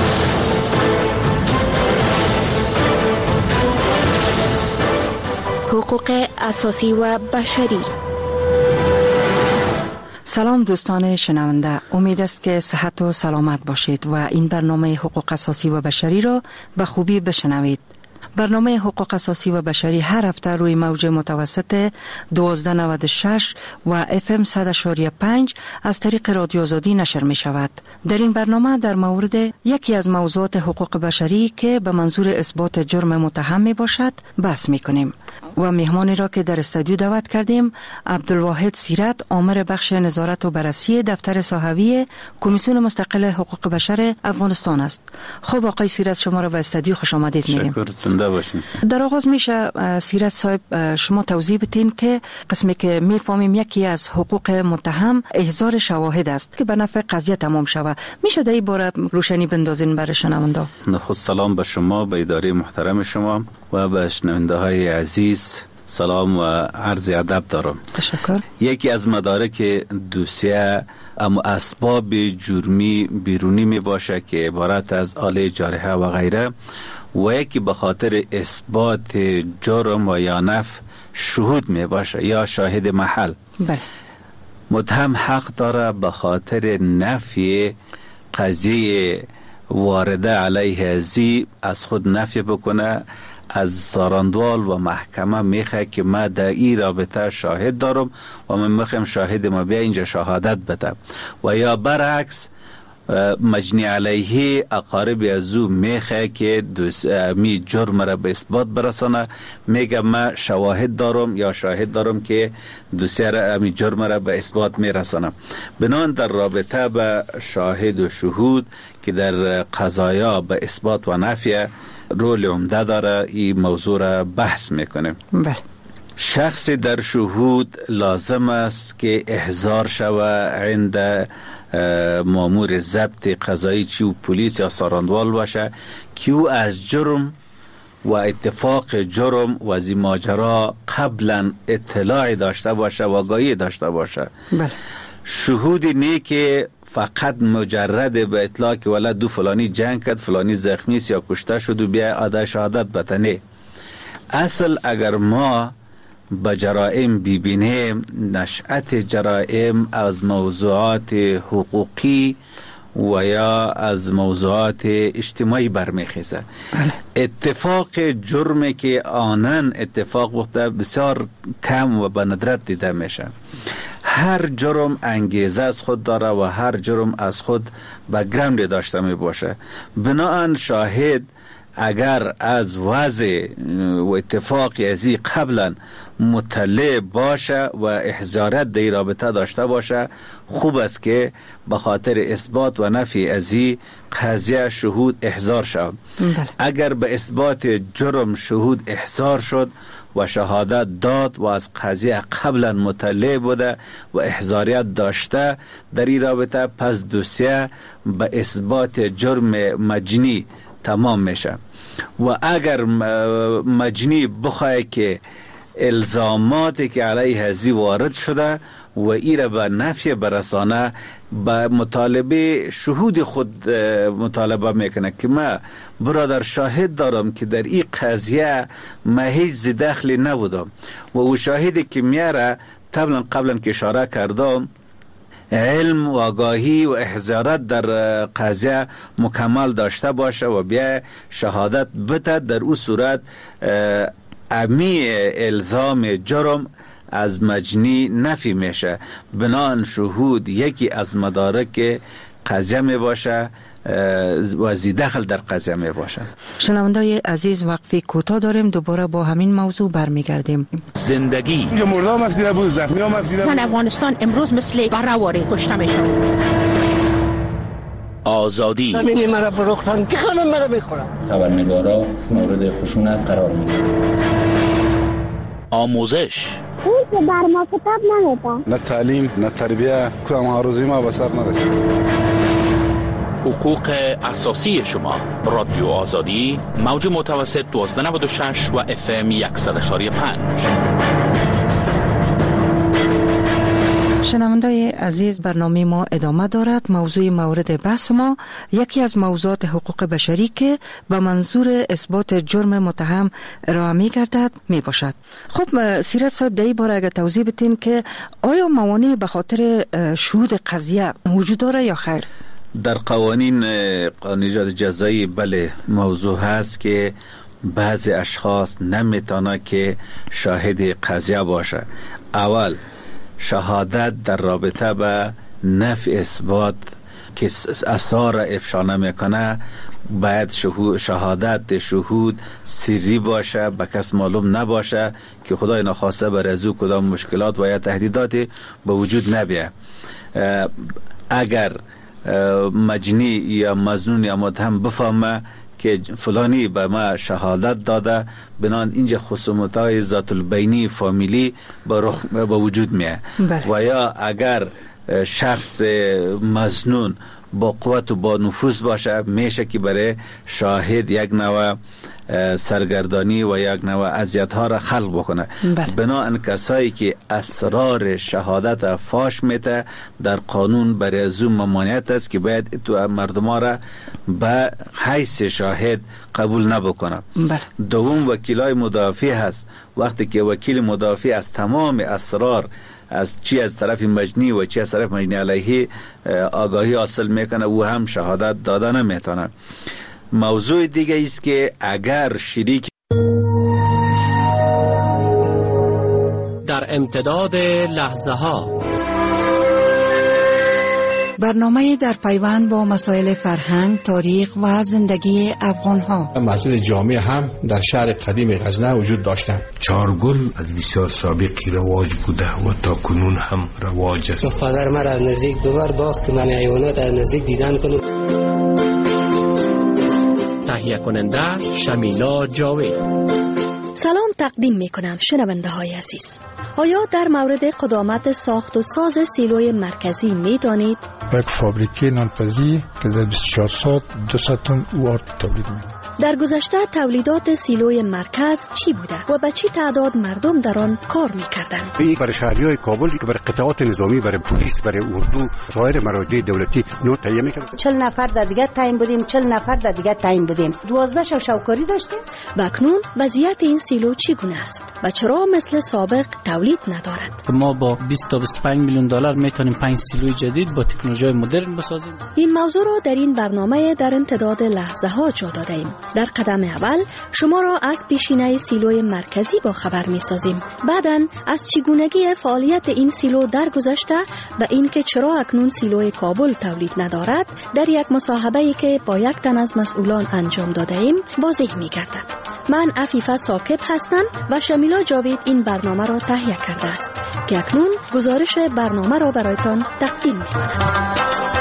حقوق اساسی و بشری. سلام دوستان شنونده، امید است که صحت و سلامت باشید و این برنامه حقوق اساسی و بشری را به خوبی بشنوید. برنامه حقوق اساسی و بشری هر هفته روی موج متوسط دوازده نود و شش و اف ام صد و پنج از طریق رادیو آزادی نشر می شود. در این برنامه در مورد یکی از موضوعات حقوق بشری که به منظور اثبات جرم متهم می باشد بحث می کنیم و مهمانی را که در استودیو دعوت کردیم عبدالواحد سیرت، آمر بخش نظارت و بررسی دفتر صحوی کمیسیون مستقل حقوق بشر افغانستان است. خب آقای سیرت، شما را به استودیو خوش آمدید میگیم. شکر، زنده باشین. در آغاز میشه سیرت صاحب شما توضیح بدین که قسمی که میفهمیم یکی از حقوق متهم احضار شواهد است که به نفع قضیه تمام شود. میشه در این باره روشنی بندازین برای شنونده؟ خود سلام به شما، به اداره محترم شما و به شنونده های عزیز سلام و عرض ادب دارم. تشکر. یکی از مدارک دوسیه اما اسباب جرمی بیرونی می باشه که عبارت از آله جارحه و غیره و یکی به خاطر اثبات جرم و یا نفی شهود می باشه یا شاهد محل. بله. متهم حق داره به خاطر نفی قضیه وارده علیه ازی از خود نفی بکنه، از ساراندوال و محکمه میخواه که ما در این رابطه شاهد دارم و من میخوام شاهد ما بیا اینجا شهادت بده، و یا برعکس مجنی علیه اقارب از او میخواه که می جرم را به اثبات برسانه، میگه ما شواهد دارم یا شاهد دارم که دوسیه را می جرم را به اثبات میرسانه. بنان در رابطه به شاهد و شهود که در قضایا به اثبات و نفی رول عمده داره، این موضوع را بحث میکنه. بله. شخص در شهود لازم است که احضار شود عند مامور ضبط قضایی، چی و پلیس یا ساراندوال باشه، که او از جرم و اتفاق جرم و از این ماجرا قبلا اطلاع داشته باشه و آگاهی داشته باشه. بله. شهود نه که فقط مجرد به اطلاع که ولی دو فلانی جنگ کرد، فلانی زخمی است یا کشته شد و بیا آده شهادت بتنه. اصل اگر ما به جرائم ببینیم، نشأت جرائم از موضوعات حقوقی و یا از موضوعات اجتماعی برمیخیزه. اتفاق جرمی که آنن اتفاق بوده بسیار کم و به ندرت دیده میشه. هر جرم انگیزه از خود داره و هر جرم از خود بک‌گراند داشته می باشه. بناهن شاهد اگر از وضع و اتفاق ازی قبلا مطلع باشه و احضارت در رابطه داشته باشه، خوب است که به خاطر اثبات و نفی ازی قضیه شهود احضار شد. اگر به اثبات جرم شهود احضار شد و شهادت داد و از قضیه قبلا مطلع بوده و احضاریت داشته در این رابطه، پس دوسیه به اثبات جرم مجنی تمام میشه. و اگر مجنی بخواه که الزاماتی که علیه ازی وارد شده و ایره به نفی برسانه، به مطالبه شهود خود مطالبه میکنه که ما برادر شاهد دارم که در این قضیه ما هیچ دخلی نبودم و او شاهدی که میاره قبلا قبلا که اشاره کردم علم و آگاهی و احضارت در قضیه مکمل داشته باشه و بیا شهادت بده، در او صورت امی الزام جرم از مجنی نفی میشه. بنان شهود یکی از مدارک قضیه می باشه و زیدخل در قضیه می باشه. شنوندای عزیز، وقفی کوتاه داریم، دوباره با همین موضوع برمیگردیم. زندگی اینجا مرده هم افزیده بود، زخمی هم افزیده بود. زن افغانستان امروز مثل برهواری کشته میشه. آزادی زمینی مرا فروختن که خانم مرا میخورم. خبرنگارا مورد خشونت قرار میگیرن. آموزش اون که بر ما کتاب نمیده، نه تعلیم نه تربیه، کدام هاروزی ما به سر نرسید. حقوق اساسی شما. رادیو آزادی، موج متوسط دوازده نود و شش و اف ام صد و پنج. شنوندای عزیز، برنامه ما ادامه دارد. موضوع مورد بحث ما یکی از موضوعات حقوق بشری که به منظور اثبات جرم متهم ارائه می گردد می باشد. خب سیرت صاحب، در این باره اگر توضیح بدین که آیا موانع به خاطر شهود قضیه وجود داره یا خیر؟ در قوانین قانون جزایی بله موضوع هست که بعضی اشخاص نمیتونه که شاهد قضیه باشه. اول شهادت در رابطه به نفی اثبات که اسرار را افشا نمیکنه باید شهادت شهود سری باشه، به کس معلوم نباشه که خدای نخواسته بر از او کدام مشکلات و یا تهدیداتی به وجود نبیه. اگر مجنی یا مظنون یا متهم بفهمه که فلانی به ما شهادت داده، بنان اینجا خصومت‌های ذات البینی فامیلی به وجود میه. و یا اگر شخص مظنون با قوت و با نفوذ باشه، میشه که برای شاهد یک نوع سرگردانی و یک نوع اذیت ها را خلق بکنه. بنابراین کسایی که اسرار شهادت فاش میته در قانون برای از اون ممانعت است که باید تو مردم ها را به حیث شاهد قبول نبکنه. دوم وکیلای مدافع هست. وقتی که وکیل مدافع از تمام اسرار از چی از طرف مجنی و چی از طرف مجنی علیه آگاهی حاصل میکنه، او هم شهادت داده نمیتونه. موضوع دیگه است که اگر شریک در امتداد لحظه ها برنامه در پیوند با مسائل فرهنگ، تاریخ و زندگی افغان ها. مسجد جامع هم در شهر قدیم غزنه وجود داشتند. چارگل از بسیار سابقی رواج بوده و تا کنون هم رواج است. پدر من از نزدیک دوبار باخت که من حیوانات از نزدیک دیدن کنم. تهیه کننده شمیلا جاوید. سلام تقدیم می کنم شنونده های عزیز. آیا در مورد قدامت ساخت و ساز سیلوی مرکزی می دانید؟ یک فابریکه نانپزی که در بیست و چهار ساعت دویست تن اوارد تولید می کنه. در گذشته تولیدات سیلوی مرکز چی بوده و به چی تعداد مردم در آن کار می‌کردند؟ این برای شهریای کابل، برای قطعات نظامی، برای پلیس، برای اردو، سایر مراجع دولتی نو تعیین می‌کردند. چهل نفر در دیگه تعیین بودیم، چهل نفر در دیگه تعیین بودیم. دوازده شو شوکاری داشتیم. اکنون وضعیت این سیلو چگونه است و چرا مثل سابق تولید ندارد؟ ما با بیست تا بیست و پنج میلیون دلار میتونیم پنج سیلوی جدید با تکنولوژی مدرن بسازیم. این موضوع را در این برنامه در امتداد لحظه ها جا دادیم. در قدم اول شما را از پیشینه سیلوی مرکزی با خبر می سازیم. بعداً از چگونگی فعالیت این سیلو در گذشته و اینکه چرا اکنون سیلوی کابل تولید ندارد در یک مصاحبه‌ای که با یک تن از مسئولان انجام داده ایم واضح می گردد. من عفیفه ثاقب هستم و شمیلا جاوید این برنامه را تهیه کرده است که اکنون گزارش برنامه را برایتان تقدیم می کنم.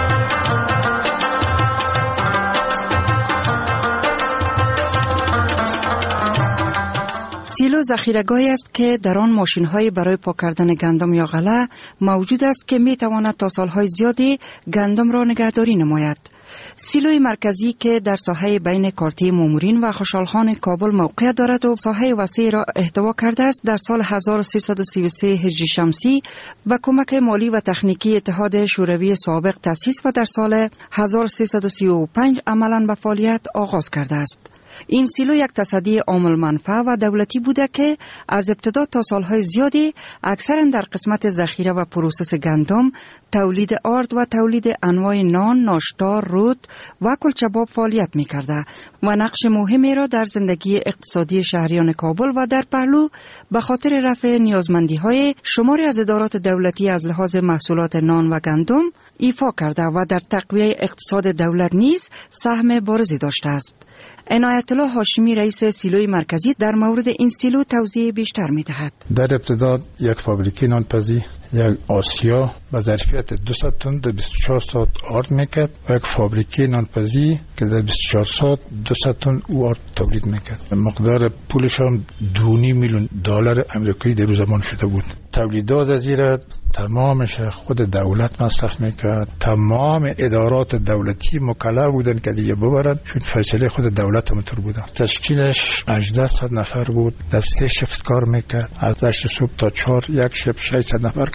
سیلو ذخیره‌گاهی است که در آن ماشین‌های برای پاک کردن گندم یا غله موجود است که می‌تواند تا سال‌های زیادی گندم را نگهداری نماید. سیلوی مرکزی که در ساحه بین کارتی مامورین و خوشحالخان کابل موقعیت دارد و ساحه وسیع را احتوا کرده است، در سال هزار و سیصد و سی و سه هجری شمسی با کمک مالی و تکنیکی اتحاد شوروی سابق تأسیس و در سال هزار و سیصد و سی و پنج عملاً به فعالیت آغاز کرده است. این سیلو یک تصدی عامل منفعه و دولتی بوده که از ابتدا تا سالهای زیادی اکثرا در قسمت ذخیره و پروسس گندم، تولید آرد و تولید انواع نان، ناشتا، رود و کلچباب فعالیت می کرده و نقش مهمی را در زندگی اقتصادی شهریان کابل و در پهلو به خاطر رفع نیازمندی های شماری از ادارات دولتی از لحاظ محصولات نان و گندم ایفا کرده و در تقویه اقتصاد دولت نیز سهم بارزی داشته است. عنایت الله هاشمی رئیس سیلوی مرکزی در مورد این سیلو توضیح بیشتر می دهد. در ابتدا یک فابریکه نانپزی یک آسیا با ظرفیت دویست تن در بیست و چهار ساعت آرد میکرد و یک فابریکه نانپزی که در بیست و چهار ساعت دویست تن او آرد تولید میکرد. مقدار پولش هم دو میلیون دلار امریکایی در زمان شده بود. تولیدات از این تمامش خود دولت مصرف میکرد. تمام ادارات دولتی مکلف بودن که دیگه ببرن، چون فیصله خود دولت هم طور بودن. تشکیلش هجده صد نفر بود، در سه شفت کار میکرد. از هشت صبح تا چهار یک شب ششصد نفر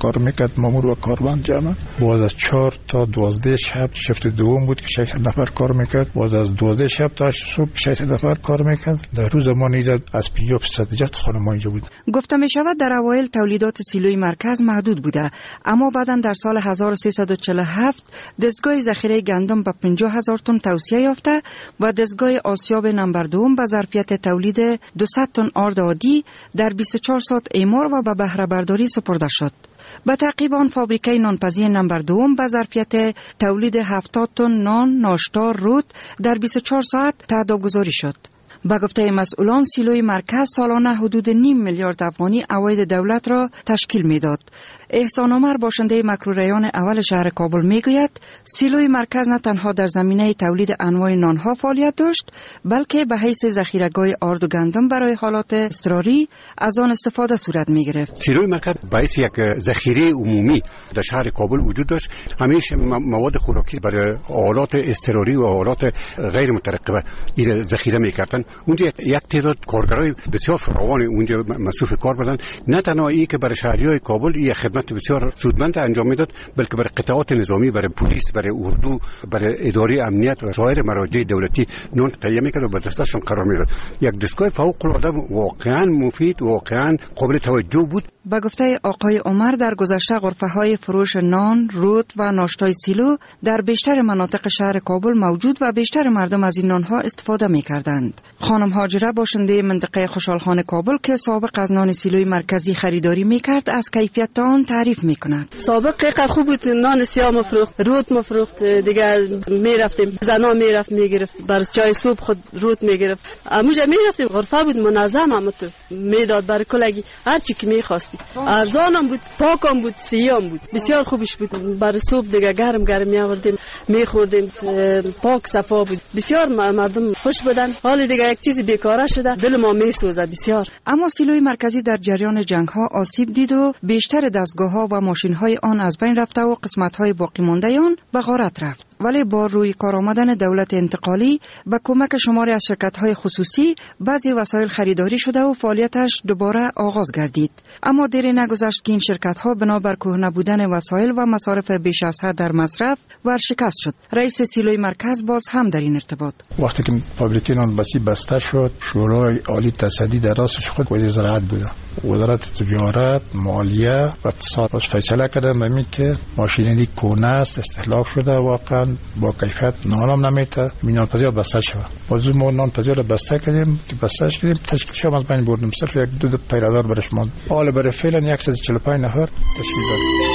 کار میکرد، مامور و کارمند جمع. باز از چهار تا دوازده شب شفت دوم بود که ششصد نفر کار میکرد. باز از دوازده شب تا هشت صبح ششصد نفر کار میکرد. در روز ما نیز از پنجاه درصد جات خانم اینجا بود. گفته می شود در اوایل تولیدات سیلوی مرکز محدود بوده، اما بعداً در سال هزار و سیصد و چهل و هفت دستگاه ذخیره گندم به پنجاه هزار تن توسعه یافته و دستگاه آسیاب نمبر دوم به ظرفیت تولید دویست تن آرد عادی در بیست و چهار ساعت اعمار و به بهره برداری سپرده شد. به تعقیب آن فابریکه نانپزی نمبر دوم به ظرفیت تولید هفتاد تن نان، ناشتا، رود در بیست و چهار ساعت تهداب گذاری شد. با گفته مسئولان سیلوی مرکز سالانه حدود نیم میلیارد افغانی عواید دولت را تشکیل میداد. احسان عمر باشنده مکروریان اول شهر کابل میگوید سیلوی مرکز نه تنها در زمینه تولید انواع نانها فعالیت داشت، بلکه به حیث ذخیره‌گاه آرد و گندم برای حالات اضطراری از آن استفاده صورت میگرفت. سیلوی مرکز باعث یک ذخیره عمومی در شهر کابل وجود داشت. همیشه مواد خوراکی برای حالات اضطراری و حالات غیر مترقبه این ذخیره میکردن. اونجا یک تعداد کارگرای بسیار فراوان اونجا مصروف کار بودند. نه تنها این که برای شهریای کابل یک خدمت بسیار سودمند انجام میداد، بلکه برای قطعات نظامی، برای پلیس، برای اردو، برای اداره امنیت و سایر مراجع دولتی نان تهیه میکرد و به دستشون قرار میداد. یک دستگاه فوق العاده واقعا مفید، واقعا قابل توجه بود. با گفته آقای عمر در گذشته غرفه‌های فروش نان، رود و ناشتای سیلو در بیشتر مناطق شهر کابل موجود و بیشتر مردم از این نانها استفاده می‌کردند. خانم هاجره باشنده منطقه خوشحالخانه کابل که سابق از نان سیلوی مرکزی خریداری می‌کرد از کیفیت آن تعریف می‌کند. سابق خیلی خوب بود، نان سیاه مفروخت، رود مفروخت، دیگه می‌رفتیم زنا می‌رفت می‌گرفت، برای چای صبح خود رود می‌گرفت. اموجا می‌رفتیم غرفه بود منظم، هم تو میداد برای کلگی هر چی که می‌خواست. ارزانم بود، پاکم بود، سیام بود، بسیار خوبش بود. برای صبح دیگه گرم گرم می‌آوردیم می‌خوردیم، پاک صفا بود، بسیار مردم خوش بودن. حال دیگه یک چیزی بیکاره شده، دل ما می‌سوزه بسیار. اما سیلوی مرکزی در جریان جنگ‌ها آسیب دید و بیشتر دستگاه‌ها و ماشین‌های آن از بین رفته و قسمت‌های باقی مانده آن به غارت رفت. ولی با روی کار آمدن دولت انتقالی با کمک شماری از شرکت‌های خصوصی بعضی وسایل خریداری شده و فعالیتش دوباره آغاز گردید. اما دیری نگذشت که این شرکت‌ها بنابر کهنه بودن وسایل و مصارف بیش از حد در مصرف ورشکست شد. رئیس سیلوی مرکز باز هم در این ارتباط وقتی که فابریکه نانپزی بسته شد، شورای عالی تصدی در راستش خود وزیر زراعت بود. وزارت تجارت، مالیه و اقتصاد باز فیصله کردن به این که ماشینری کهنه است، استهلاک شده، واقعا با کیفیت نانم نمیته، نانپزی بسته شد. باز ما نانپزی رو بسته کردیم که بستهش کردیم، تشکیل شد از بین بردیم، صرف یک دو, دو پیرادار برش ماند. حالا برای فعلا صد و چهل و پنج نفر تشکیل دادیم.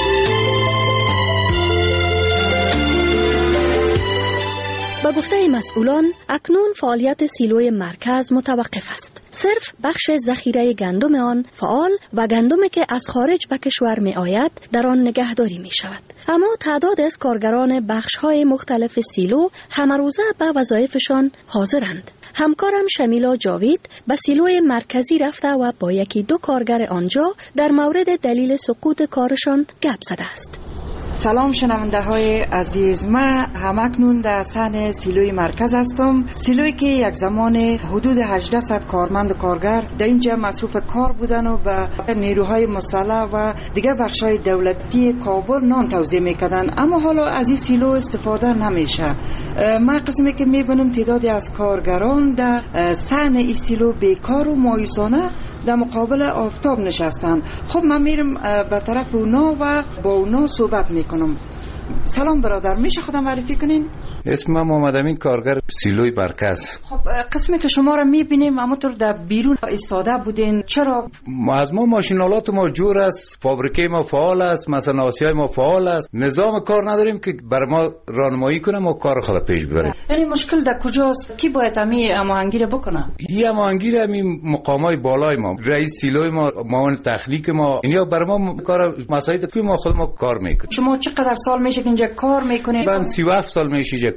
با گفته مسئولان اکنون فعالیت سیلوی مرکز متوقف است. صرف بخش ذخیره گندم آن فعال و گندمی که از خارج به کشور می آید در آن نگهداری می شود. اما تعداد از کارگران بخش های مختلف سیلو همه روزه به وظایفشان حاضرند. همکارم شمیلا جاوید به سیلوی مرکزی رفته و با یکی دو کارگر آنجا در مورد دلیل سقوط کارشان گپ زده است. سلام شنونده های عزیز، من همکنون در صحن سیلوی مرکز هستم. سیلوی که یک زمان حدود هجده صد کارمند و کارگر در اینجا مصروف کار بودن و به نیروهای مسلح و دیگر بخش های دولتی کابل نان توزیع میکردن، اما حالا از این سیلو استفاده نمیشه. من قسمی که میبینم تعدادی از کارگران در صحن این سیلو بیکار و مایوسانه در مقابل آفتاب نشستن. خب من میرم به طرف اونا و با اونا صحبت میکنم. سلام برادر، میشه خودم معرفی کنین؟ اسم من محمد امین، کارگر سیلوی مرکز. خب قسمی که شما را میبینیم همونطور در بیرون ایستاده بودین، چرا؟ از ما ماشینالات ما جور است، فابریکه ما فعال است، مصنعاتی ما فعال است، نظام کار نداریم که بر ما راهنمایی کنه ما کار خود پیش ببریم. یعنی مشکل در کجاست؟ کی باید همین هماهنگی را بکنه؟ این هماهنگی را همین مقامای بالای ما، رئیس سیلوی ما، معاون تخلیق ما، اینا بر ما کار مسائل که ما خود ما کار میکنیم. شما چقدر سال میشه که اینجا کار میکنید؟ من سی و هفت سال میشه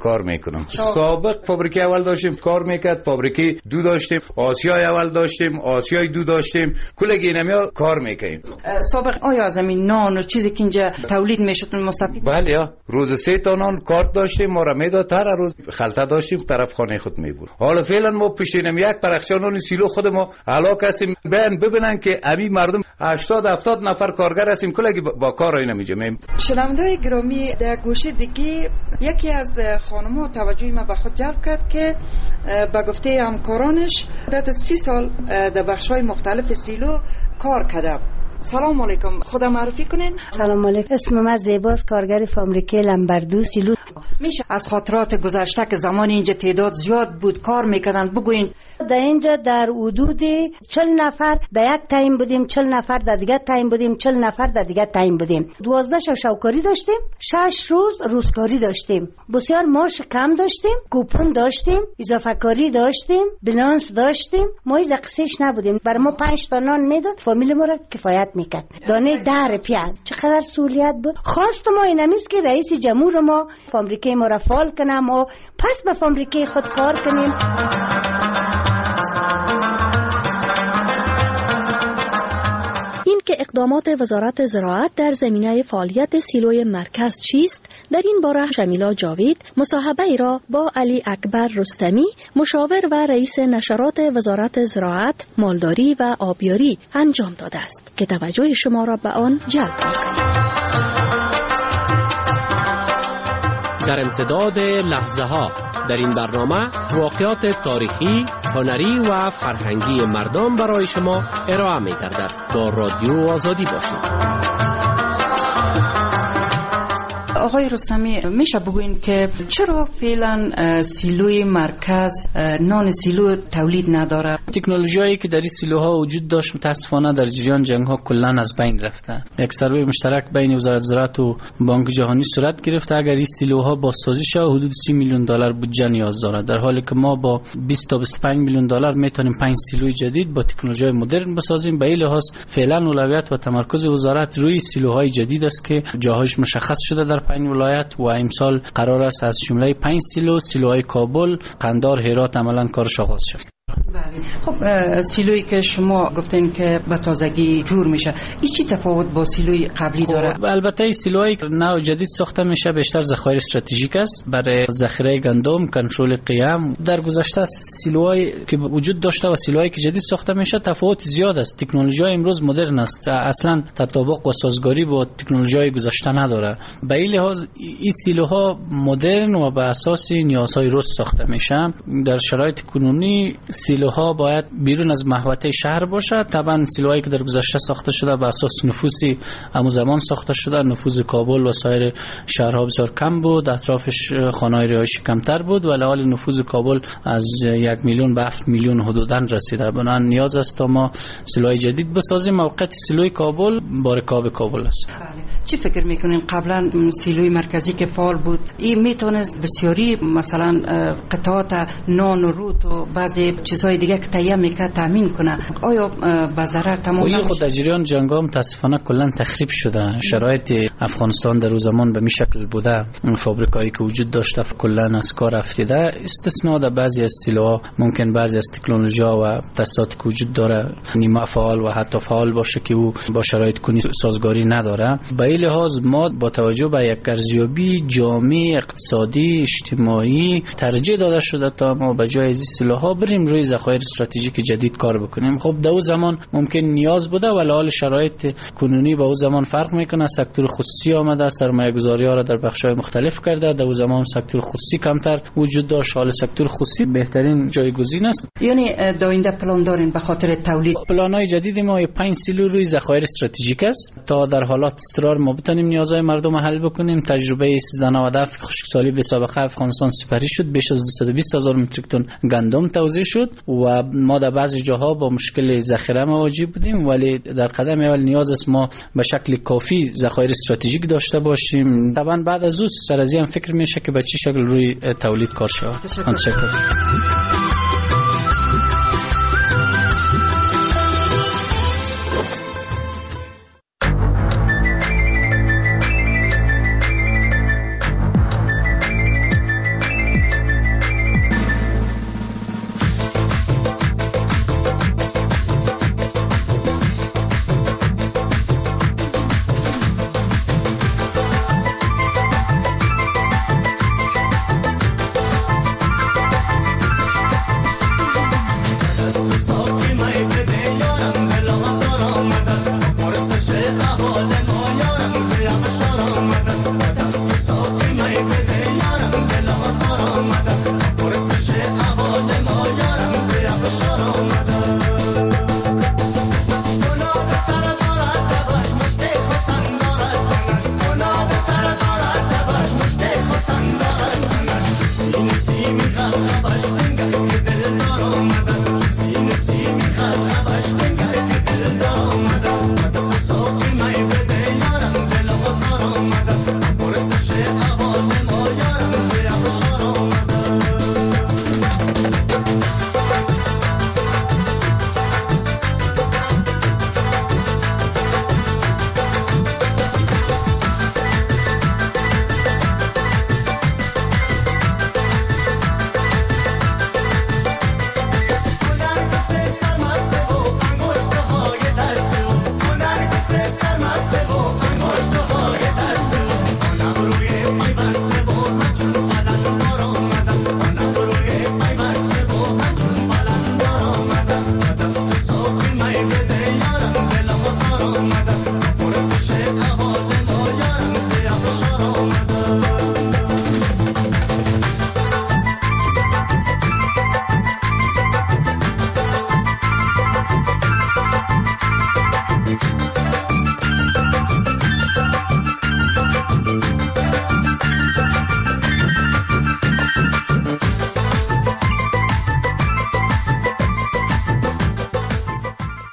کار میکنم. سابق فابریکه اول داشتیم کار میکرد، فابریکه دو داشتیم، آسیای اول داشتیم، آسیای دو داشتیم، کلگی اینمیا کار میکنیم. سابق آیا زمین نان و چیزی که اینجا تولید میشد مستفید؟ بله ها، روز سه تا نان کارت داشتیم، ما را میداد، هر روز خلطه داشتیم طرف خانه خود میبرد. حالا فعلا ما پشتینم یک پرخچه نان سیلو خود ما علاقه هستیم ببین ببینن که امی مردم هشتاد هفتاد نفر کارگر هستیم، کلگی با کار اینا میجمیم. شنونده‌های گرامی، در گوشه دیگه یکی از خانم‌ها توجه ما به خود جلب کرد که به گفته همکارانش در سی سال در بخش‌های مختلف سیلو کار کرده. سلام علیکم، خدا معرفی کنین. سلام علیکم، اسم من زیباست، کارگر فابریکه لمبردو سیلو. میشه از خاطرات گذشته که زمان اینجا تعداد زیاد بود کار میکردن بگوین؟ در اینجا در حدود چهل نفر در یک تایم بودیم، چهل نفر در دیگه تایم بودیم، چهل نفر در دیگه تایم بودیم. دوازده شو شوکاری داشتیم، شش روز روزکاری داشتیم، بسیار معاش کم داشتیم، کوپن داشتیم، اضافه کاری داشتیم، بلانس داشتیم. ما هیچ قصهش نبودیم. برای ما پنج تا نان میداد، فامیل ما را کفایت میکرد. دانه در پیاز چقدر سهولیت بود. خواست ما اینمیست که رئیس جمهور ما فابریکه ما را فعال کنه، ما پس به فابریکه خود کار کنیم. این که اقدامات وزارت زراعت در زمینه فعالیت سیلوی مرکز چیست، در این باره شمیلا جاوید مصاحبه ای را با علی اکبر رستمی، مشاور و رئیس نشرات وزارت زراعت، مالداری و آبیاری انجام داده است که توجه شما را به آن جلب می‌کند. در امتداد لحظه ها در این برنامه واقعات تاریخی، هنری و فرهنگی مردم برای شما ارائه می گردد. با رادیو آزادی باشید. آقای رستمی، میشه بگوین که چرا فعلا سیلوی مرکز نان سیلو تولید نداره؟ تکنولوژیایی که در این سیلوها وجود داشت متاسفانه در جریان جنگ ها کلا از بین رفته. یک سروی مشترک بین وزارت زراعت و بانک جهانی صورت گرفته. اگر این سیلوها بازسازی شه حدود سی میلیون دلار بودجه نیاز داره، در حالی که ما با بیست تا بیست و پنج میلیون دلار میتونیم پنج سیلوی جدید با تکنولوژی مدرن بسازیم. به این لحاظ فعلا اولویت و تمرکز وزارت روی سیلوهای جدید است که جاهایش مشخص شده در پنج ولایت و امسال قرار است از جمله پنج سیلو سیلوهای کابل، قندار، هرات عملا کارش آغاز شد. بله. خب سیلویی که شما گفتین که به تازگی جور میشه، این چی تفاوت با سیلوی قبلی داره؟ خب البته این سیلوهای نو جدید ساخته میشه بیشتر ذخایر استراتژیک است برای ذخیره گندم، کنترل قیام. در گذشته سیلوهایی که وجود داشته و سیلوهایی که جدید ساخته میشه تفاوت زیاد است. تکنولوژی امروز مدرن است، اصلا تطابق و سازگاری با تکنولوژی گذشته نداره. به این لحاظ این سیلوها مدرن و بر اساس نیازهای روز ساخته میشه. در شرایط کنونی سیلوها باید بیرون از محوطه شهر باشه. طبعا سیلوهایی که در گذشته ساخته شده بر اساس نفوسی همون زمان ساخته شده، نفوذ کابل و سایر شهرها بسیار کم بود، اطرافش خانه‌های رهایشی کمتر بود، ولی حال نفوذ کابل از یک میلیون به هفت میلیون حدوداً رسیده. بنابراین نیاز است تا ما سیلوهای جدید بسازیم. موقعیت سیلوی کابل با رکاب کابل است. چی فکر میکنین قبلا سیلوی مرکزی که فعال بود این میتونست بسیاری مثلا قطعات نان و روت و بعضی چیزهای دیگه که تهیه میکرد تامین کنه، آیا به ضرر تمام نمیشه؟ خود در جریان جنگ ها متاسفانه کلا تخریب شده. شرایط افغانستان در روز زمان به می شکل بوده، فابریکایی که وجود داشته کلا از کار افتیده. استثناء در بعضی از سیلوها ممکن بعضی از تکنولوژی‌ها و تاسیساتی که وجود داره نیمه فعال و حتی فعال باشه که او با شرایط کنی سازگاری نداره. به این لحاظ ما با توجه به یک ارزیابی جامع اقتصادی اجتماعی ترجیح داده شده تا ما به جای از سیلوها بریم روی ذخایر استراتژیک جدید کار بکنیم. خب در اون زمان ممکن نیاز بوده ولی حال شرایط کنونی با اون زمان فرق میکنه. سکتور خصوصی آمده، سرمایه گذاری ها را در بخش‌های مختلف کرده. در اون زمان سکتور خصوصی کمتر وجود داشت، حال سکتور خصوصی بهترین جایگزین است. یعنی در آینده پلان دارین به خاطر تولید؟ پلان‌های جدید ما پنج سیلو روی ذخایر استراتژیک است تا در حالات استقرار ما بتونیم نیازهای مردم حل بکنیم. تجربه سیزده نود و هفت خشکسالی به سابقه افغانستان سپری شد، بیش از دویست و بیست هزار متریک تن گندم توزیع شد و ما در بعضی جاها با مشکل ذخیره مواجه بودیم، ولی در قدم اول نیاز است ما به شکل کافی ذخایر استراتژیک داشته باشیم. طبعا بعد از اون سر از این فکر میشه که به چه شکل روی تولید کار شود. تشکر.